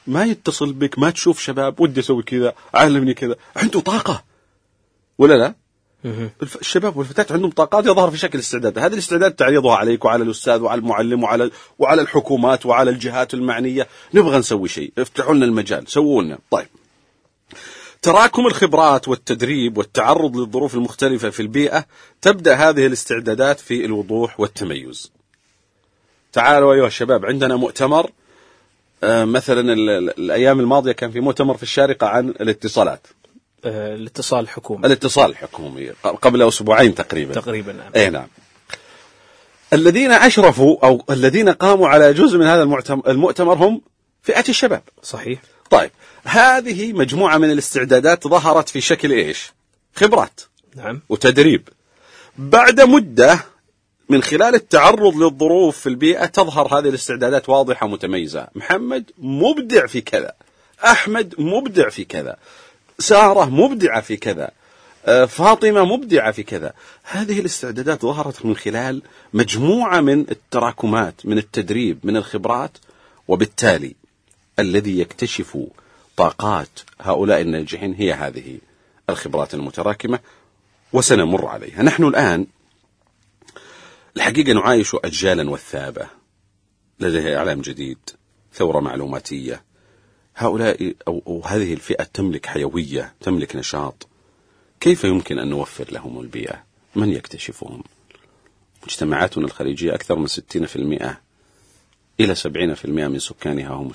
ما يتصل بك، ما تشوف شباب ودي أسوي كذا، علمني كذا، عنده طاقة ولا لا؟ الشباب والفتاة عندهم طاقات يظهر في شكل استعداد. هذه الاستعداد تعرضها عليك وعلى الأستاذ وعلى المعلم وعلى الحكومات وعلى الجهات المعنية. نبغى نسوي شيء، افتحوا لنا المجال، سووا لنا. طيب، تراكم الخبرات والتدريب والتعرض للظروف المختلفة في البيئة تبدأ هذه الاستعدادات في الوضوح والتميز. تعالوا أيها الشباب، عندنا مؤتمر مثلا الأيام الماضية كان في مؤتمر في الشارقة عن الاتصالات، الاتصال الحكومي قبل أسبوعين تقريبا. نعم. أي نعم. الذين أشرفوا أو الذين قاموا على جزء من هذا المؤتمر هم فئة الشباب. صحيح. طيب، هذه مجموعة من الاستعدادات ظهرت في شكل إيش؟ خبرات. نعم. وتدريب. بعد مدة من خلال التعرض للظروف في البيئة تظهر هذه الاستعدادات واضحة متميزة. محمد مبدع في كذا، أحمد مبدع في كذا، سارة مبدعة في كذا، فاطمة مبدعة في كذا. هذه الاستعدادات ظهرت من خلال مجموعة من التراكمات، من التدريب، من الخبرات. وبالتالي الذي يكتشف طاقات هؤلاء الناجحين هي هذه الخبرات المتراكمة، وسنمر عليها. نحن الآن الحقيقة نعايش أجيالا وثابة لديها إعلام جديد، ثورة معلوماتية. هؤلاء أو هذه الفئة تملك حيوية، تملك نشاط. كيف يمكن أن نوفر لهم البيئة؟ من يكتشفهم؟ مجتمعاتنا الخليجية أكثر من 60% إلى 70% من سكانها هم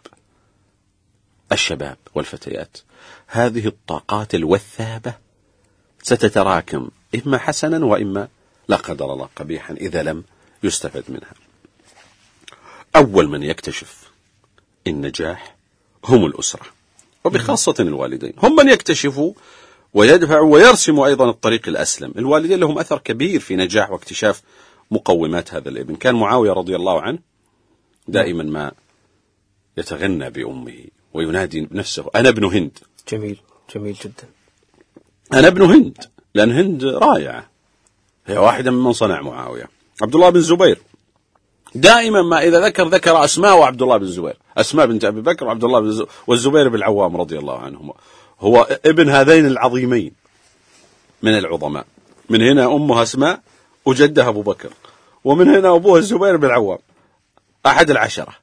الشباب والفتيات. هذه الطاقات الوثابة ستتراكم، إما حسنا وإما لا قدر الله قبيحا إذا لم يستفد منها. أول من يكتشف النجاح هم الأسرة، وبخاصة الوالدين. هم من يكتشفوا ويدفعوا ويرسموا أيضا الطريق الأسلم. الوالدين لهم أثر كبير في نجاح واكتشاف مقومات هذا الابن. كان معاوية رضي الله عنه دائما ما يتغنى بأمه وينادي بنفسه: أنا ابن هند. جميل جدا. أنا ابن هند، لأن هند رائعة، هي واحدة ممن صنع معاوية. عبد الله بن الزبير دائما ما إذا ذكر أسماء وعبد الله بن الزبير، أسماء بنت أبي بكر وعبد الله بن والزبير بن العوام رضي الله عنهم. هو ابن هذين العظيمين من العظماء. من هنا أمها أسماء وجدها أبو بكر، ومن هنا أبوها الزبير بن العوام، أحد العشرة.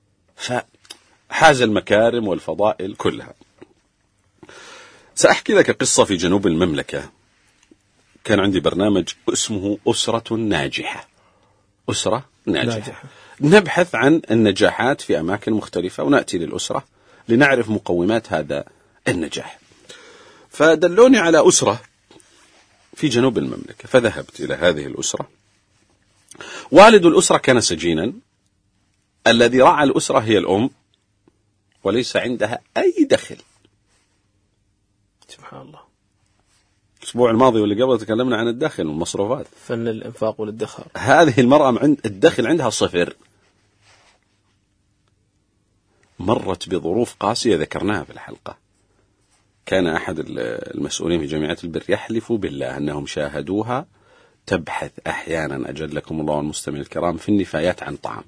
فحاز المكارم والفضائل كلها. سأحكي لك قصة في جنوب المملكة. كان عندي برنامج اسمه أسرة ناجحة. أسرة ناجحة. نبحث عن النجاحات في أماكن مختلفة ونأتي للأسرة لنعرف مقومات هذا النجاح. فدلوني على أسرة في جنوب المملكة، فذهبت إلى هذه الأسرة. والد الأسرة كان سجينا. الذي رعى الأسرة هي الأم، وليس عندها أي دخل. سبحان الله. الأسبوع الماضي واللي قبل تكلمنا عن الدخل والمصروفات، فن الإنفاق والادخار. هذه المرأة الدخل عندها صفر. مرت بظروف قاسية ذكرناها في الحلقة. كان أحد المسؤولين في جمعية البر يحلف بالله أنهم شاهدوها تبحث أحيانا، أجلكم الله والمستمعين الكرام، في النفايات عن طعام.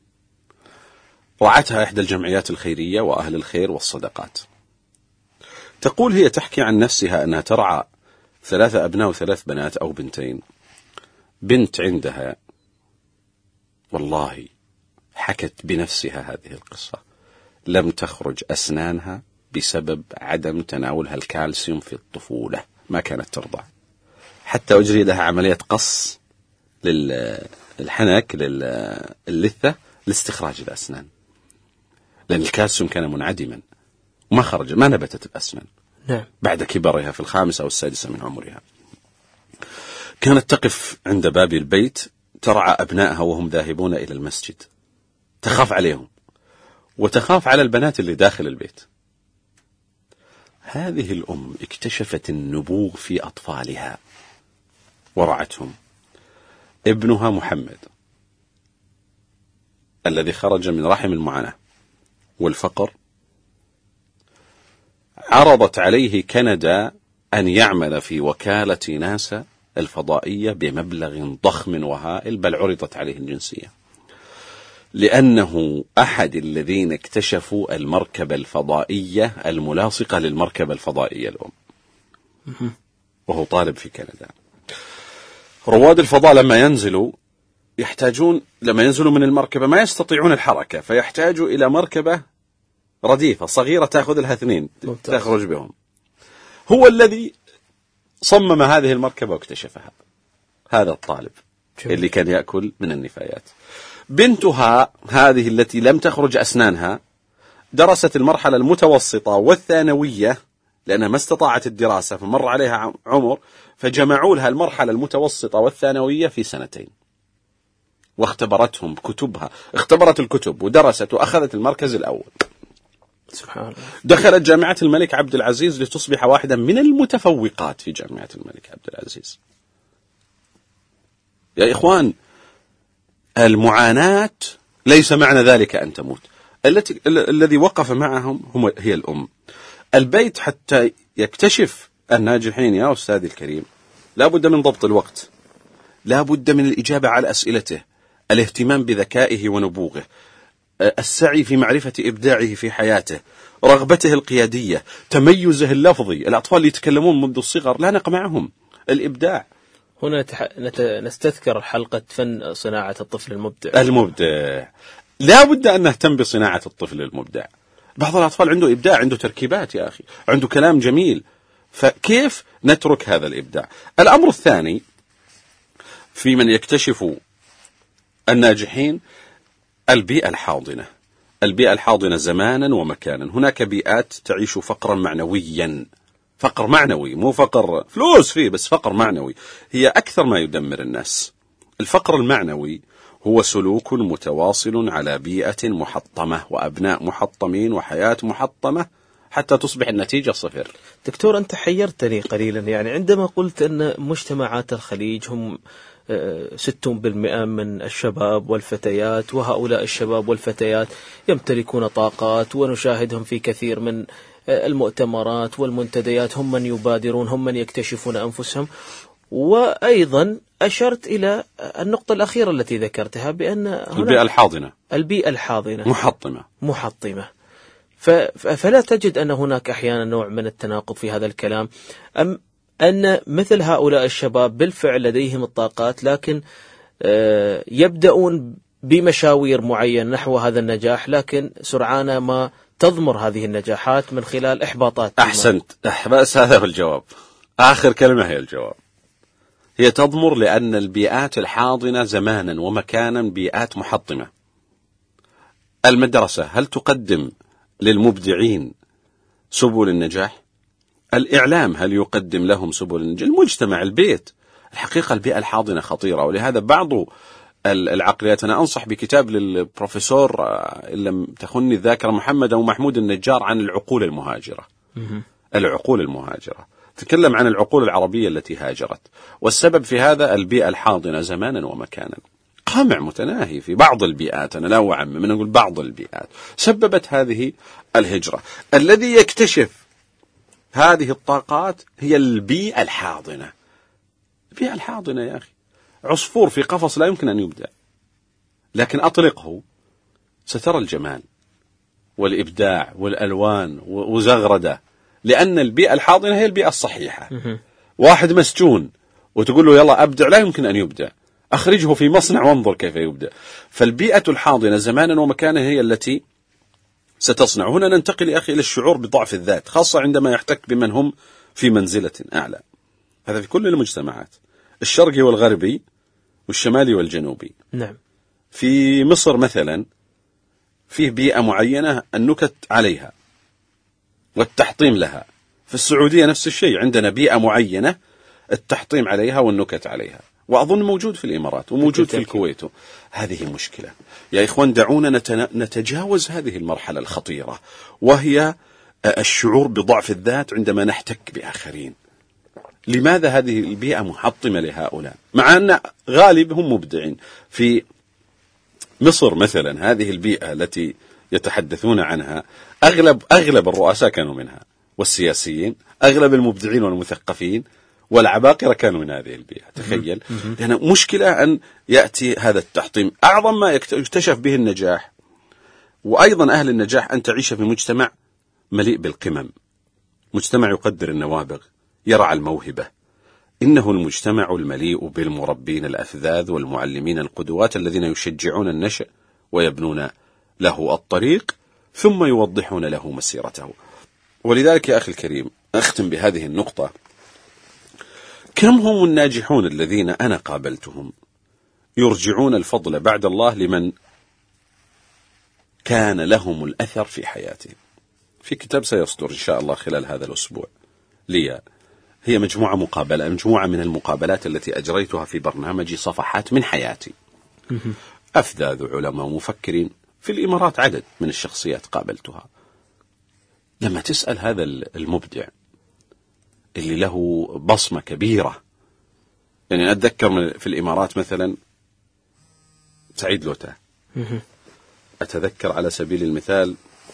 رعتها إحدى الجمعيات الخيرية وأهل الخير والصدقات. تقول هي تحكي عن نفسها أنها ترعى 3 أبناء و3 بنات أو بنتين. بنت عندها والله حكت بنفسها هذه القصة، لم تخرج أسنانها بسبب عدم تناولها الكالسيوم في الطفولة، ما كانت ترضع. حتى أجري لها عملية قص للحنك للثة لاستخراج الأسنان، لأن الكالسيوم كان منعدما وما خرج، ما نبتت الأسنان. نعم. بعد كبرها في 5 أو 6 من عمرها. كانت تقف عند باب البيت ترعى أبنائها وهم ذاهبون إلى المسجد، تخاف عليهم وتخاف على البنات اللي داخل البيت. هذه الأم اكتشفت النبوغ في أطفالها ورعتهم. ابنها محمد الذي خرج من رحم المعاناة والفقر، عرضت عليه كندا أن يعمل في وكالة ناسا الفضائية بمبلغ ضخم وهائل، بل عرضت عليه الجنسية. لأنه أحد الذين اكتشفوا المركبة الفضائية الملاصقة للمركبة الفضائية الأم، وهو طالب في كندا. رواد الفضاء لما ينزلوا من المركبة ما يستطيعون الحركة، فيحتاجوا إلى مركبة رديفة صغيرة تأخذ لها 2 تخرج بهم. هو الذي صمم هذه المركبة واكتشفها، هذا الطالب اللي كان يأكل من النفايات. بنتها هذه التي لم تخرج أسنانها درست المرحلة المتوسطة والثانوية، لأنها ما استطاعت الدراسة فمر عليها عمر، فجمعوا لها المرحلة المتوسطة والثانوية في 2 واختبرتهم بكتبها، اختبرت الكتب ودرست وأخذت المركز الأول. سبحان الله. دخلت جامعة الملك عبد العزيز لتصبح واحدة من المتفوقات في جامعة الملك عبد العزيز. يا إخوان، المعاناة ليس معنى ذلك أن تموت. الذي وقف معهم هي الأم. البيت حتى يكتشف الناجحين يا أستاذي الكريم لا بد من ضبط الوقت، لا بد من الإجابة على أسئلته، الاهتمام بذكائه ونبوغه، السعي في معرفة إبداعه في حياته، رغبته القيادية، تميزه اللفظي. الأطفال اللي يتكلمون منذ الصغر لا نقمعهم، الإبداع. هنا نستذكر حلقة فن صناعة الطفل المبدع. لا بد أن نهتم بصناعة الطفل المبدع. بعض الأطفال عنده إبداع، عنده تركيبات يا أخي، عنده كلام جميل، فكيف نترك هذا الإبداع؟ الأمر الثاني في من يكتشف الناجحين البيئة الحاضنة. البيئة الحاضنة زمانا ومكانا. هناك بيئات تعيش فقرا معنويا، فقر معنوي، مو فقر فلوس فيه، بس فقر معنوي، هي أكثر ما يدمر الناس. الفقر المعنوي هو سلوك متواصل على بيئة محطمة وأبناء محطمين وحياة محطمة حتى تصبح النتيجة 0. دكتور، أنت حيرتني قليلا، يعني عندما قلت أن مجتمعات الخليج هم 60% من الشباب والفتيات، وهؤلاء الشباب والفتيات يمتلكون طاقات ونشاهدهم في كثير من المؤتمرات والمنتديات، هم من يبادرون، هم من يكتشفون أنفسهم. وأيضا أشرت إلى النقطة الأخيرة التي ذكرتها بأن البيئة الحاضنة محطمة. فلا تجد أن هناك أحيانا نوع من التناقض في هذا الكلام، أم أن مثل هؤلاء الشباب بالفعل لديهم الطاقات، لكن يبدأون بمشاوير معينة نحو هذا النجاح، لكن سرعان ما تضمر هذه النجاحات من خلال إحباطات. أحسنت، بس هذا هو الجواب، آخر كلمة هي الجواب، هي تضمر لأن البيئات الحاضنة زمانا ومكانا بيئات محطمة. المدرسة هل تقدم للمبدعين سبل النجاح؟ الإعلام هل يقدم لهم سبل النجاح؟ المجتمع، البيت. الحقيقة البيئة الحاضنة خطيرة، ولهذا بعض العقليات، أنا أنصح بكتاب للبروفيسور إن لم تخني الذاكرة محمد أو محمود النجار عن العقول المهاجرة. العقول المهاجرة تكلم عن العقول العربية التي هاجرت، والسبب في هذا البيئة الحاضنة زمانا ومكانا. قمع متناهي في بعض البيئات، أنا لا أعمم، من أقول بعض البيئات سببت هذه الهجرة. الذي يكتشف هذه الطاقات هي البيئة الحاضنة. البيئة الحاضنة يا أخي، عصفور في قفص لا يمكن أن يبدع، لكن أطلقه سترى الجمال والإبداع والألوان وزغردة، لأن البيئة الحاضنة هي البيئة الصحيحة. واحد مسجون وتقول له يلا أبدع، لا يمكن أن يبدع، أخرجه في مصنع وانظر كيف يبدع. فالبيئة الحاضنة زمانا ومكانا هي التي ستصنع. هنا ننتقل يا أخي إلى الشعور بضعف الذات، خاصة عندما يحتك بمن هم في منزلة أعلى. هذا في كل المجتمعات، الشرقي والغربي والشمالي والجنوبي. نعم. في مصر مثلا فيه بيئة معينة النكت عليها والتحطيم لها. في السعودية نفس الشيء، عندنا بيئة معينة التحطيم عليها والنكت عليها، وأظن موجود في الإمارات وموجود في الكويت. هذه مشكلة يا إخوان. دعونا نتجاوز هذه المرحلة الخطيرة، وهي الشعور بضعف الذات عندما نحتك بآخرين. لماذا هذه البيئة محطمة لهؤلاء مع أن غالب هم مبدعين؟ في مصر مثلا هذه البيئة التي يتحدثون عنها أغلب الرؤساء كانوا منها، والسياسيين، أغلب المبدعين والمثقفين، والعباقرة كانوا من هذه البيئة. تخيل، لأن مشكلة أن يأتي هذا التحطيم. أعظم ما يكتشف به النجاح وأيضا أهل النجاح أن تعيش في مجتمع مليء بالقمم، مجتمع يقدر النوابغ، يرعى الموهبة. إنه المجتمع المليء بالمربين الأفذاذ والمعلمين القدوات الذين يشجعون النشء ويبنون له الطريق ثم يوضحون له مسيرته. ولذلك يا أخي الكريم أختم بهذه النقطة: كم هم الناجحون الذين أنا قابلتهم يرجعون الفضل بعد الله لمن كان لهم الأثر في حياتهم. في كتاب سيصدر إن شاء الله خلال هذا الأسبوع لي، هي مجموعة من المقابلات التي أجريتها في برنامجي صفحات من حياتي. أفذاذ علماء ومفكرين في الإمارات، عدد من الشخصيات قابلتها. لما تسأل هذا المبدع اللي له بصمة كبيرة، يعني أتذكر في الإمارات مثلا سعيد لوتا، أتذكر على سبيل المثال،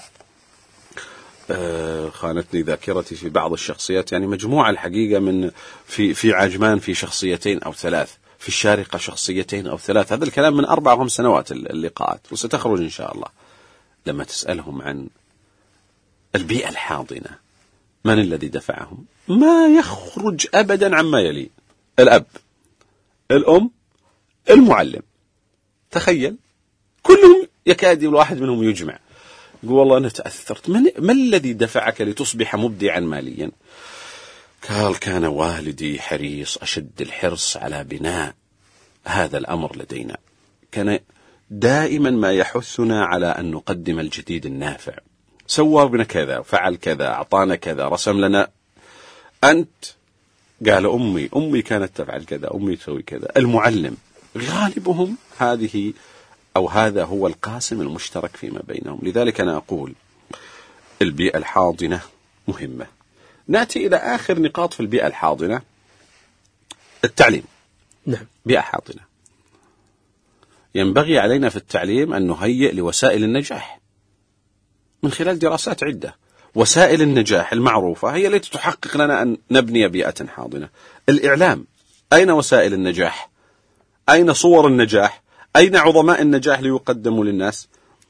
خانتني ذاكرتي في بعض الشخصيات، يعني مجموعة الحقيقة من في عجمان في شخصيتين أو ثلاث، في الشارقة شخصيتين أو ثلاث. هذا الكلام من 4 أو 5 سنوات اللقاءات، وستخرج إن شاء الله. لما تسألهم عن البيئة الحاضنة، من الذي دفعهم؟ ما يخرج أبدا عما يلي: الأب، الأم، المعلم. تخيل، كلهم يكاد الواحد منهم يجمع يقول والله أنا تأثرت. ما الذي دفعك لتصبح مبدعا ماليا؟ قال: كان والدي حريص أشد الحرص على بناء هذا الأمر لدينا، كان دائما ما يحثنا على أن نقدم الجديد النافع، سوى بنا كذا، فعل كذا، أعطانا كذا، رسم لنا. أنت، قال أمي كانت تفعل كذا، أمي تسوي كذا. المعلم، غالبهم هذه أو هذا هو القاسم المشترك فيما بينهم. لذلك أنا أقول البيئة الحاضنة مهمة. نأتي إلى آخر نقاط في البيئة الحاضنة: التعليم. نعم. بيئة حاضنة، ينبغي علينا في التعليم أن نهيئ لوسائل النجاح من خلال دراسات عدة. وسائل النجاح المعروفة هي التي تحقق لنا أن نبني بيئة حاضنة. الإعلام، أين وسائل النجاح؟ أين صور النجاح؟ أين عظماء النجاح ليقدموا للناس؟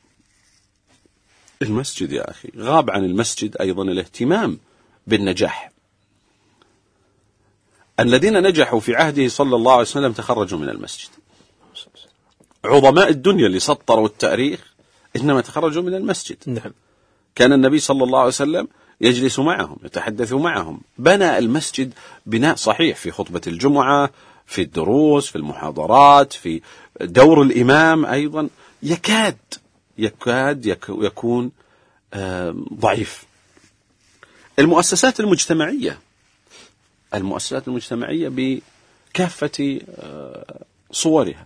المسجد يا أخي، غاب عن المسجد أيضا الاهتمام بالنجاح. الذين نجحوا في عهده صلى الله عليه وسلم تخرجوا من المسجد. عظماء الدنيا اللي سطروا التاريخ إنما تخرجوا من المسجد. نعم. كان النبي صلى الله عليه وسلم يجلس معهم، يتحدث معهم، بنى المسجد بناء صحيح في خطبة الجمعة، في الدروس، في المحاضرات، في دور الإمام أيضا. يكاد يكون ضعيف. المؤسسات المجتمعية بكافة صورها،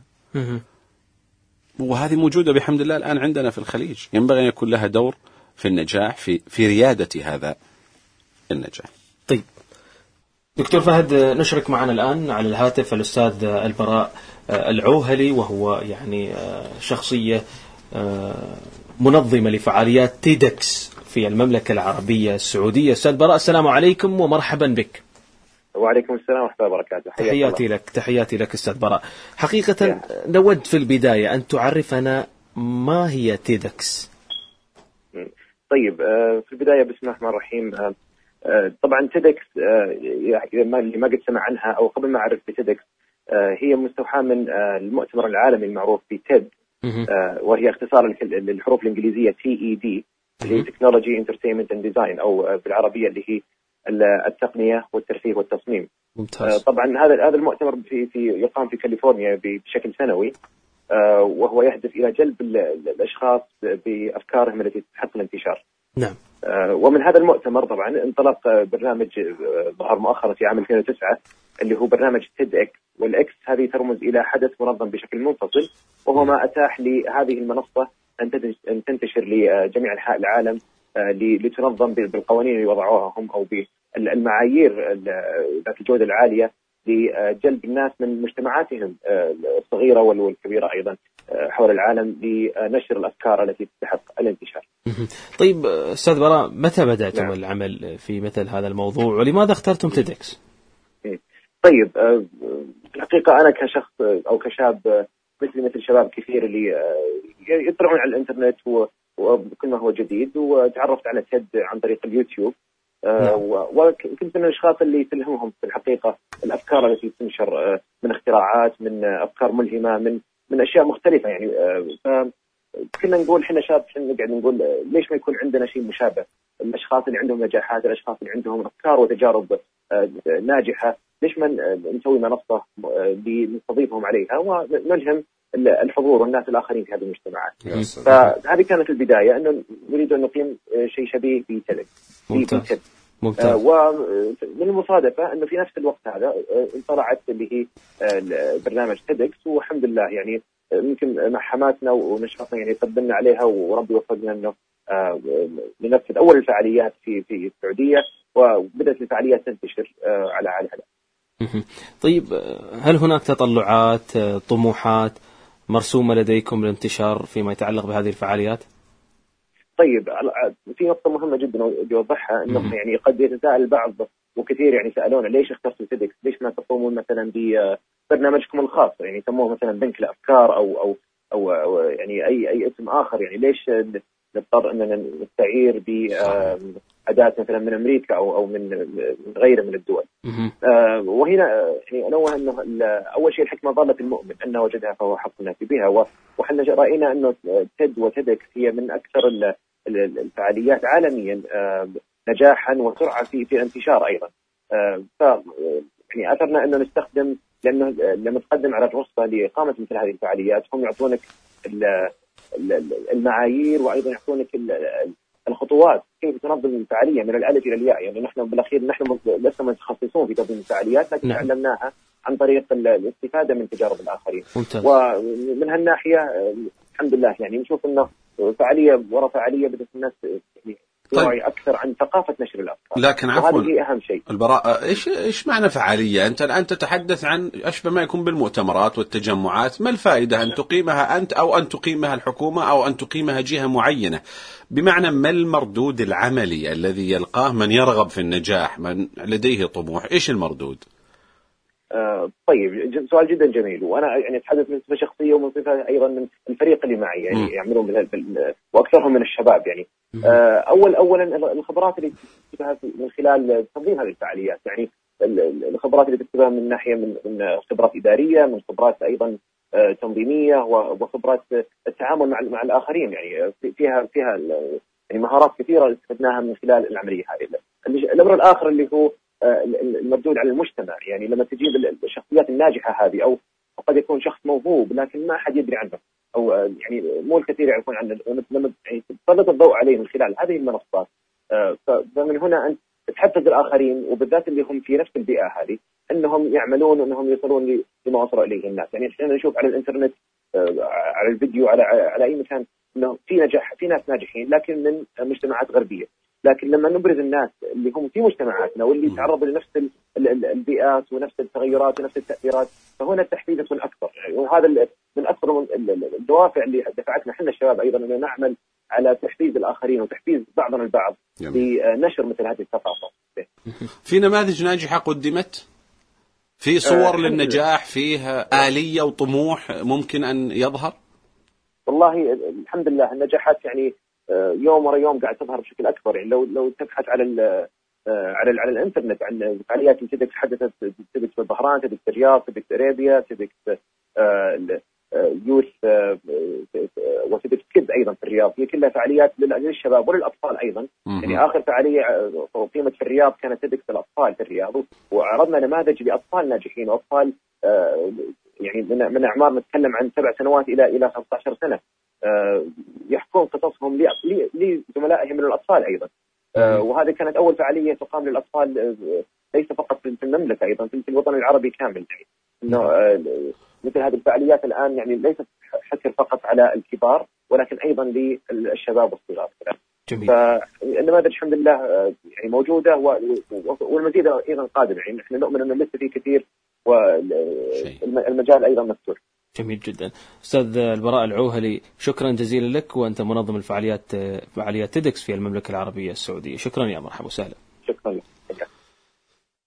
وهذه موجودة بحمد الله الآن عندنا في الخليج، ينبغي أن يكون لها دور في النجاح، في ريادة هذا النجاح. طيب دكتور فهد، نشرك معنا الآن على الهاتف الأستاذ البراء العوهلي، وهو يعني شخصية منظمة لفعاليات تيدكس في المملكة العربية السعودية. أستاذ براء، السلام عليكم ومرحبا بك. وعليكم السلام ورحمة الله وبركاته. تحياتي لك أستاذ براء. حقيقة نود في البداية أن تعرفنا ما هي تيدكس. طيب، في البداية بسم الله الرحمن الرحيم. طبعا تيدكس اللي ما قد سمع عنها أو قبل ما أعرف بتيدكس، هي مستوحاة من المؤتمر العالمي المعروف بتيد، وهي اختصار للحروف الإنجليزية TED اللي هي Technology Entertainment and Design، أو بالعربية اللي هي التقنية والترفيه والتصميم. ممتاز. طبعا هذا المؤتمر يقام في كاليفورنيا بشكل سنوي، وهو يهدف إلى جلب الأشخاص بأفكارهم التي تستحق الانتشار. نعم. ومن هذا المؤتمر طبعا انطلق برنامج ظهر مؤخرا في عام 2009 اللي هو برنامج تيد إكس، والإكس هذه ترمز إلى حدث منظم بشكل منفصل، وهو ما أتاح لهذه المنصة أن تنتشر لجميع أنحاء العالم، لتنظم بالقوانين اللي وضعوها هم أو بالمعايير ذات الجودة العالية لجلب الناس من مجتمعاتهم الصغيرة والكبيرة أيضا حول العالم لنشر الأفكار التي تستحق الانتشار. طيب أستاذ براء، متى بدأتم العمل في مثل هذا الموضوع ولماذا اخترتم تيدكس؟ طيب، في الحقيقة أنا كشخص أو كشاب مثل شباب كثير اللي يطلعون على الإنترنت وكل ما هو جديد، وتعرفت على تيد عن طريق اليوتيوب. وكنت من الأشخاص اللي تلهمهم في الحقيقة الأفكار التي تنشر من اختراعات، من أفكار ملهمة، من أشياء مختلفة يعني. فكنا نقول إحنا شاب، نقعد نقول ليش ما يكون عندنا شيء مشابه؟ الأشخاص اللي عندهم نجاحات، الأشخاص اللي عندهم أفكار وتجارب ناجحة، ليش ما نسوي منصة نستضيفهم عليها ونلهم الحضور والناس الآخرين في هذه المجتمعات. فهذه كانت البداية، أنه نريد أن نقيم شيء شبيه بتيد. ممتاز. ومن المصادفة أنه في نفس الوقت هذا انطلعت اللي هي برنامج تيدكس، والحمد لله يعني يمكن مع حماسنا ونشاطنا يعني قدمنا عليها، وربي وفقنا أنه ننفذ أول الفعاليات في السعودية، وبدأت الفعاليات تنتشر على العالم. طيب، هل هناك تطلعات، طموحات مرسومة لديكم للانتشار فيما يتعلق بهذه الفعاليات؟ طيب، في نقطة مهمة جدا بدي أوضحها، أنه يعني قد يتساءل البعض وكثير يعني سألونا ليش اخترتوا تيدكس؟ ليش ما تقومون مثلا ببرنامجكم الخاص، يعني يسموه مثلا بنك الأفكار أو يعني أي اسم آخر؟ يعني ليش نضطر أننا نستعير بأداة مثلا من أمريكا أو من غيره من الدول؟ وهنا يعني أنوه أنه أول شيء الحكمة ضالة المؤمن، أنه وجدها فهو حق الناس بها. وحنا رأينا أنه تيد وتيدكس هي من أكثر الفعاليات عالميا نجاحا وسرعة في انتشار أيضا. ف يعني أثرنا أنه نستخدم، لأنه لما تقدم على الرخصة لإقامة مثل هذه الفعاليات هم يعطونك المعايير، وأيضا يعطونك الخطوات كيف تنظم الفعالية من الألف إلى الياء. يعني نحن بالأخير نحن لسنا متخصصون في تنظيم الفعاليات، لكن تعلمناها عن طريق الاستفادة من تجارب الآخرين. ومن هالناحية الحمد لله يعني نشوف أنه فعالية وراء فعالية بدأت الناس توعي أكثر عن ثقافة نشر الأفكار. لكن عفوا وهذه أهم شيء. البراء، إيش معنى فعالية؟ أنت تتحدث عن أشبه ما يكون بالمؤتمرات والتجمعات. ما الفائدة أن تقيمها أنت، أو أن تقيمها الحكومة، أو أن تقيمها جهة معينة؟ بمعنى ما المردود العملي الذي يلقاه من يرغب في النجاح، من لديه طموح؟ إيش المردود؟ طيب، سؤال جدا جميل. وانا يعني اتحدث من صفه شخصيه ومن صفه ايضا من الفريق اللي معي، يعني يعملون واكثرهم من الشباب. يعني اولا الخبرات اللي تكتسبها من خلال تنظيم هذه الفعاليات، يعني الخبرات اللي تكتسبها من ناحيه من خبرات اداريه، من خبرات ايضا تنظيميه، وخبرات التعامل مع الاخرين. يعني فيها يعني مهارات كثيره استفدناها من خلال العمليه هذه. الامر الاخر اللي هو المردود على المجتمع، يعني لما تجيب الشخصيات الناجحة هذه، أو قد يكون شخص موهوب لكن ما أحد يدري عنه، أو يعني مو الكثير يعرفون عنه، لما يعني تسلط الضوء عليه من خلال هذه المنصات، فمن هنا أنت تحفز الآخرين، وبالذات اللي هم في نفس البيئة هذه، أنهم يعملون وأنهم يصلون لما وصلوا إليه الناس. يعني احنا نشوف على الإنترنت، على الفيديو، على أي مكان، أنه في نجاح، في ناس ناجحين لكن من مجتمعات غربية. لكن لما نبرز الناس اللي هم في مجتمعاتنا واللي تعرضوا لنفس البيئات ونفس التغيرات ونفس التأثيرات، فهنا التحفيز يكون أكثر. وهذا من أكثر الدوافع اللي دفعتنا احنا الشباب أيضا أن نعمل على تحفيز الآخرين وتحفيز بعضنا البعض بنشر مثل هذه الثقافة. في نماذج ناجحة قدمت، في صور للنجاح، فيها آلية وطموح ممكن أن يظهر؟ والله الحمد لله النجاحات يعني يوم ورا يوم قاعد تظهر بشكل اكبر. يعني لو تبحث على الانترنت عن فعاليات تيدكس حدثت، تيدكس في البحرين، تيدكس في الرياض، تيدكس في ارابيا، تيدكس يوث، وتيدكس كيدز ايضا في الرياض. هي كلها فعاليات للشباب وللاطفال ايضا. يعني اخر فعاليه اقيمت في الرياض كانت تيدكس للاطفال في الرياض، وعرضنا نماذج لاطفال ناجحين، واطفال يعني من اعمار نتكلم عن 7 سنوات الى 15 سنه، يحكون قصصهم لزملائهم من الأطفال أيضا. وهذه كانت أول فعالية تقام للأطفال، ليس فقط في المملكة، أيضا في الوطن العربي كامل. إنه مثل هذه الفعاليات الآن يعني ليست حكر فقط على الكبار، ولكن أيضا للشباب والصغار. فالنماذج الحمد لله يعني موجودة، والمزيد أيضا قادم. يعني نحن نؤمن أنه لسه في كثير، والمجال أيضا مفتوح. جميل جدا. أستاذ البراء العوهلي، شكرا جزيلا لك، وأنت منظم الفعاليات فعاليات تيدكس في المملكة العربية السعودية. شكرا، يا مرحبا وسهلا. شكرا لك.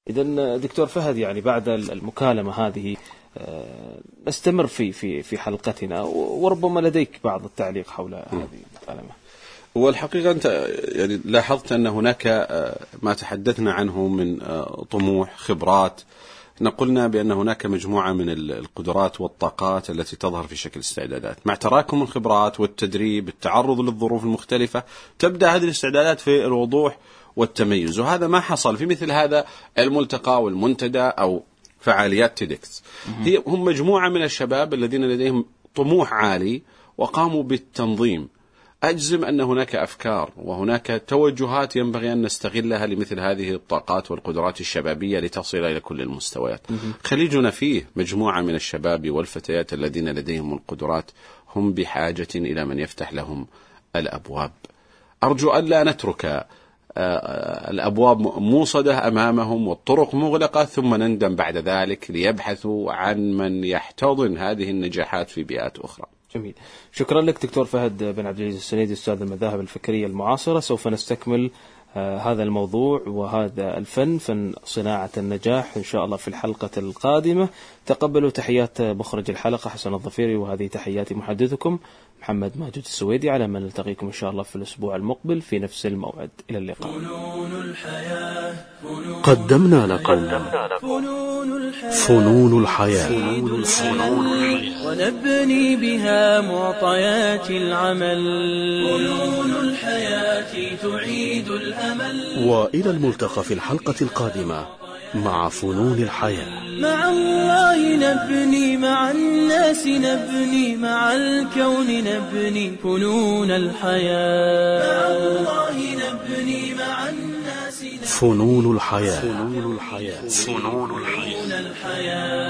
إذا دكتور فهد، يعني بعد المكالمة هذه نستمر في حلقتنا، وربما لديك بعض التعليق حول هذه المكالمة. والحقيقة أنت يعني لاحظت أن هناك ما تحدثنا عنه من طموح، خبرات. قلنا بأن هناك مجموعة من القدرات والطاقات التي تظهر في شكل استعدادات. مع تراكم الخبرات والتدريب، التعرض للظروف المختلفة، تبدأ هذه الاستعدادات في الوضوح والتميز. وهذا ما حصل في مثل هذا الملتقى والمنتدى أو فعاليات تيدكس. هم مجموعة من الشباب الذين لديهم طموح عالي وقاموا بالتنظيم. أجزم أن هناك أفكار وهناك توجهات ينبغي أن نستغلها لمثل هذه الطاقات والقدرات الشبابية لتصل إلى كل المستويات. خليجنا فيه مجموعة من الشباب والفتيات الذين لديهم القدرات، هم بحاجة إلى من يفتح لهم الأبواب. أرجو أن لا نترك الأبواب موصدة أمامهم والطرق مغلقة ثم نندم بعد ذلك ليبحثوا عن من يحتضن هذه النجاحات في بيئات أخرى. جميل، شكرا لك دكتور فهد بن عبد العزيز السنيدي، أستاذ المذاهب الفكرية المعاصرة. سوف نستكمل هذا الموضوع وهذا فن صناعة النجاح إن شاء الله في الحلقة القادمة. تقبلوا تحيات مخرج الحلقة حسن الظفيري، وهذه تحياتي محدثكم محمد ماجد السويدي، على من نلتقيكم إن شاء الله في الأسبوع المقبل في نفس الموعد. إلى اللقاء. قدمنا لكم فنون الحياة. ونبني بها معطيات العمل. فنون الحياة تعيد الأمل. وإلى الملتقى في الحلقة القادمة مع فنون الحياة. مع الله نبني، مع الناس نبني، مع الكون نبني فنون الحياة. مع الله نبني، مع الناس نبني فنون الحياة. فنون الحياة.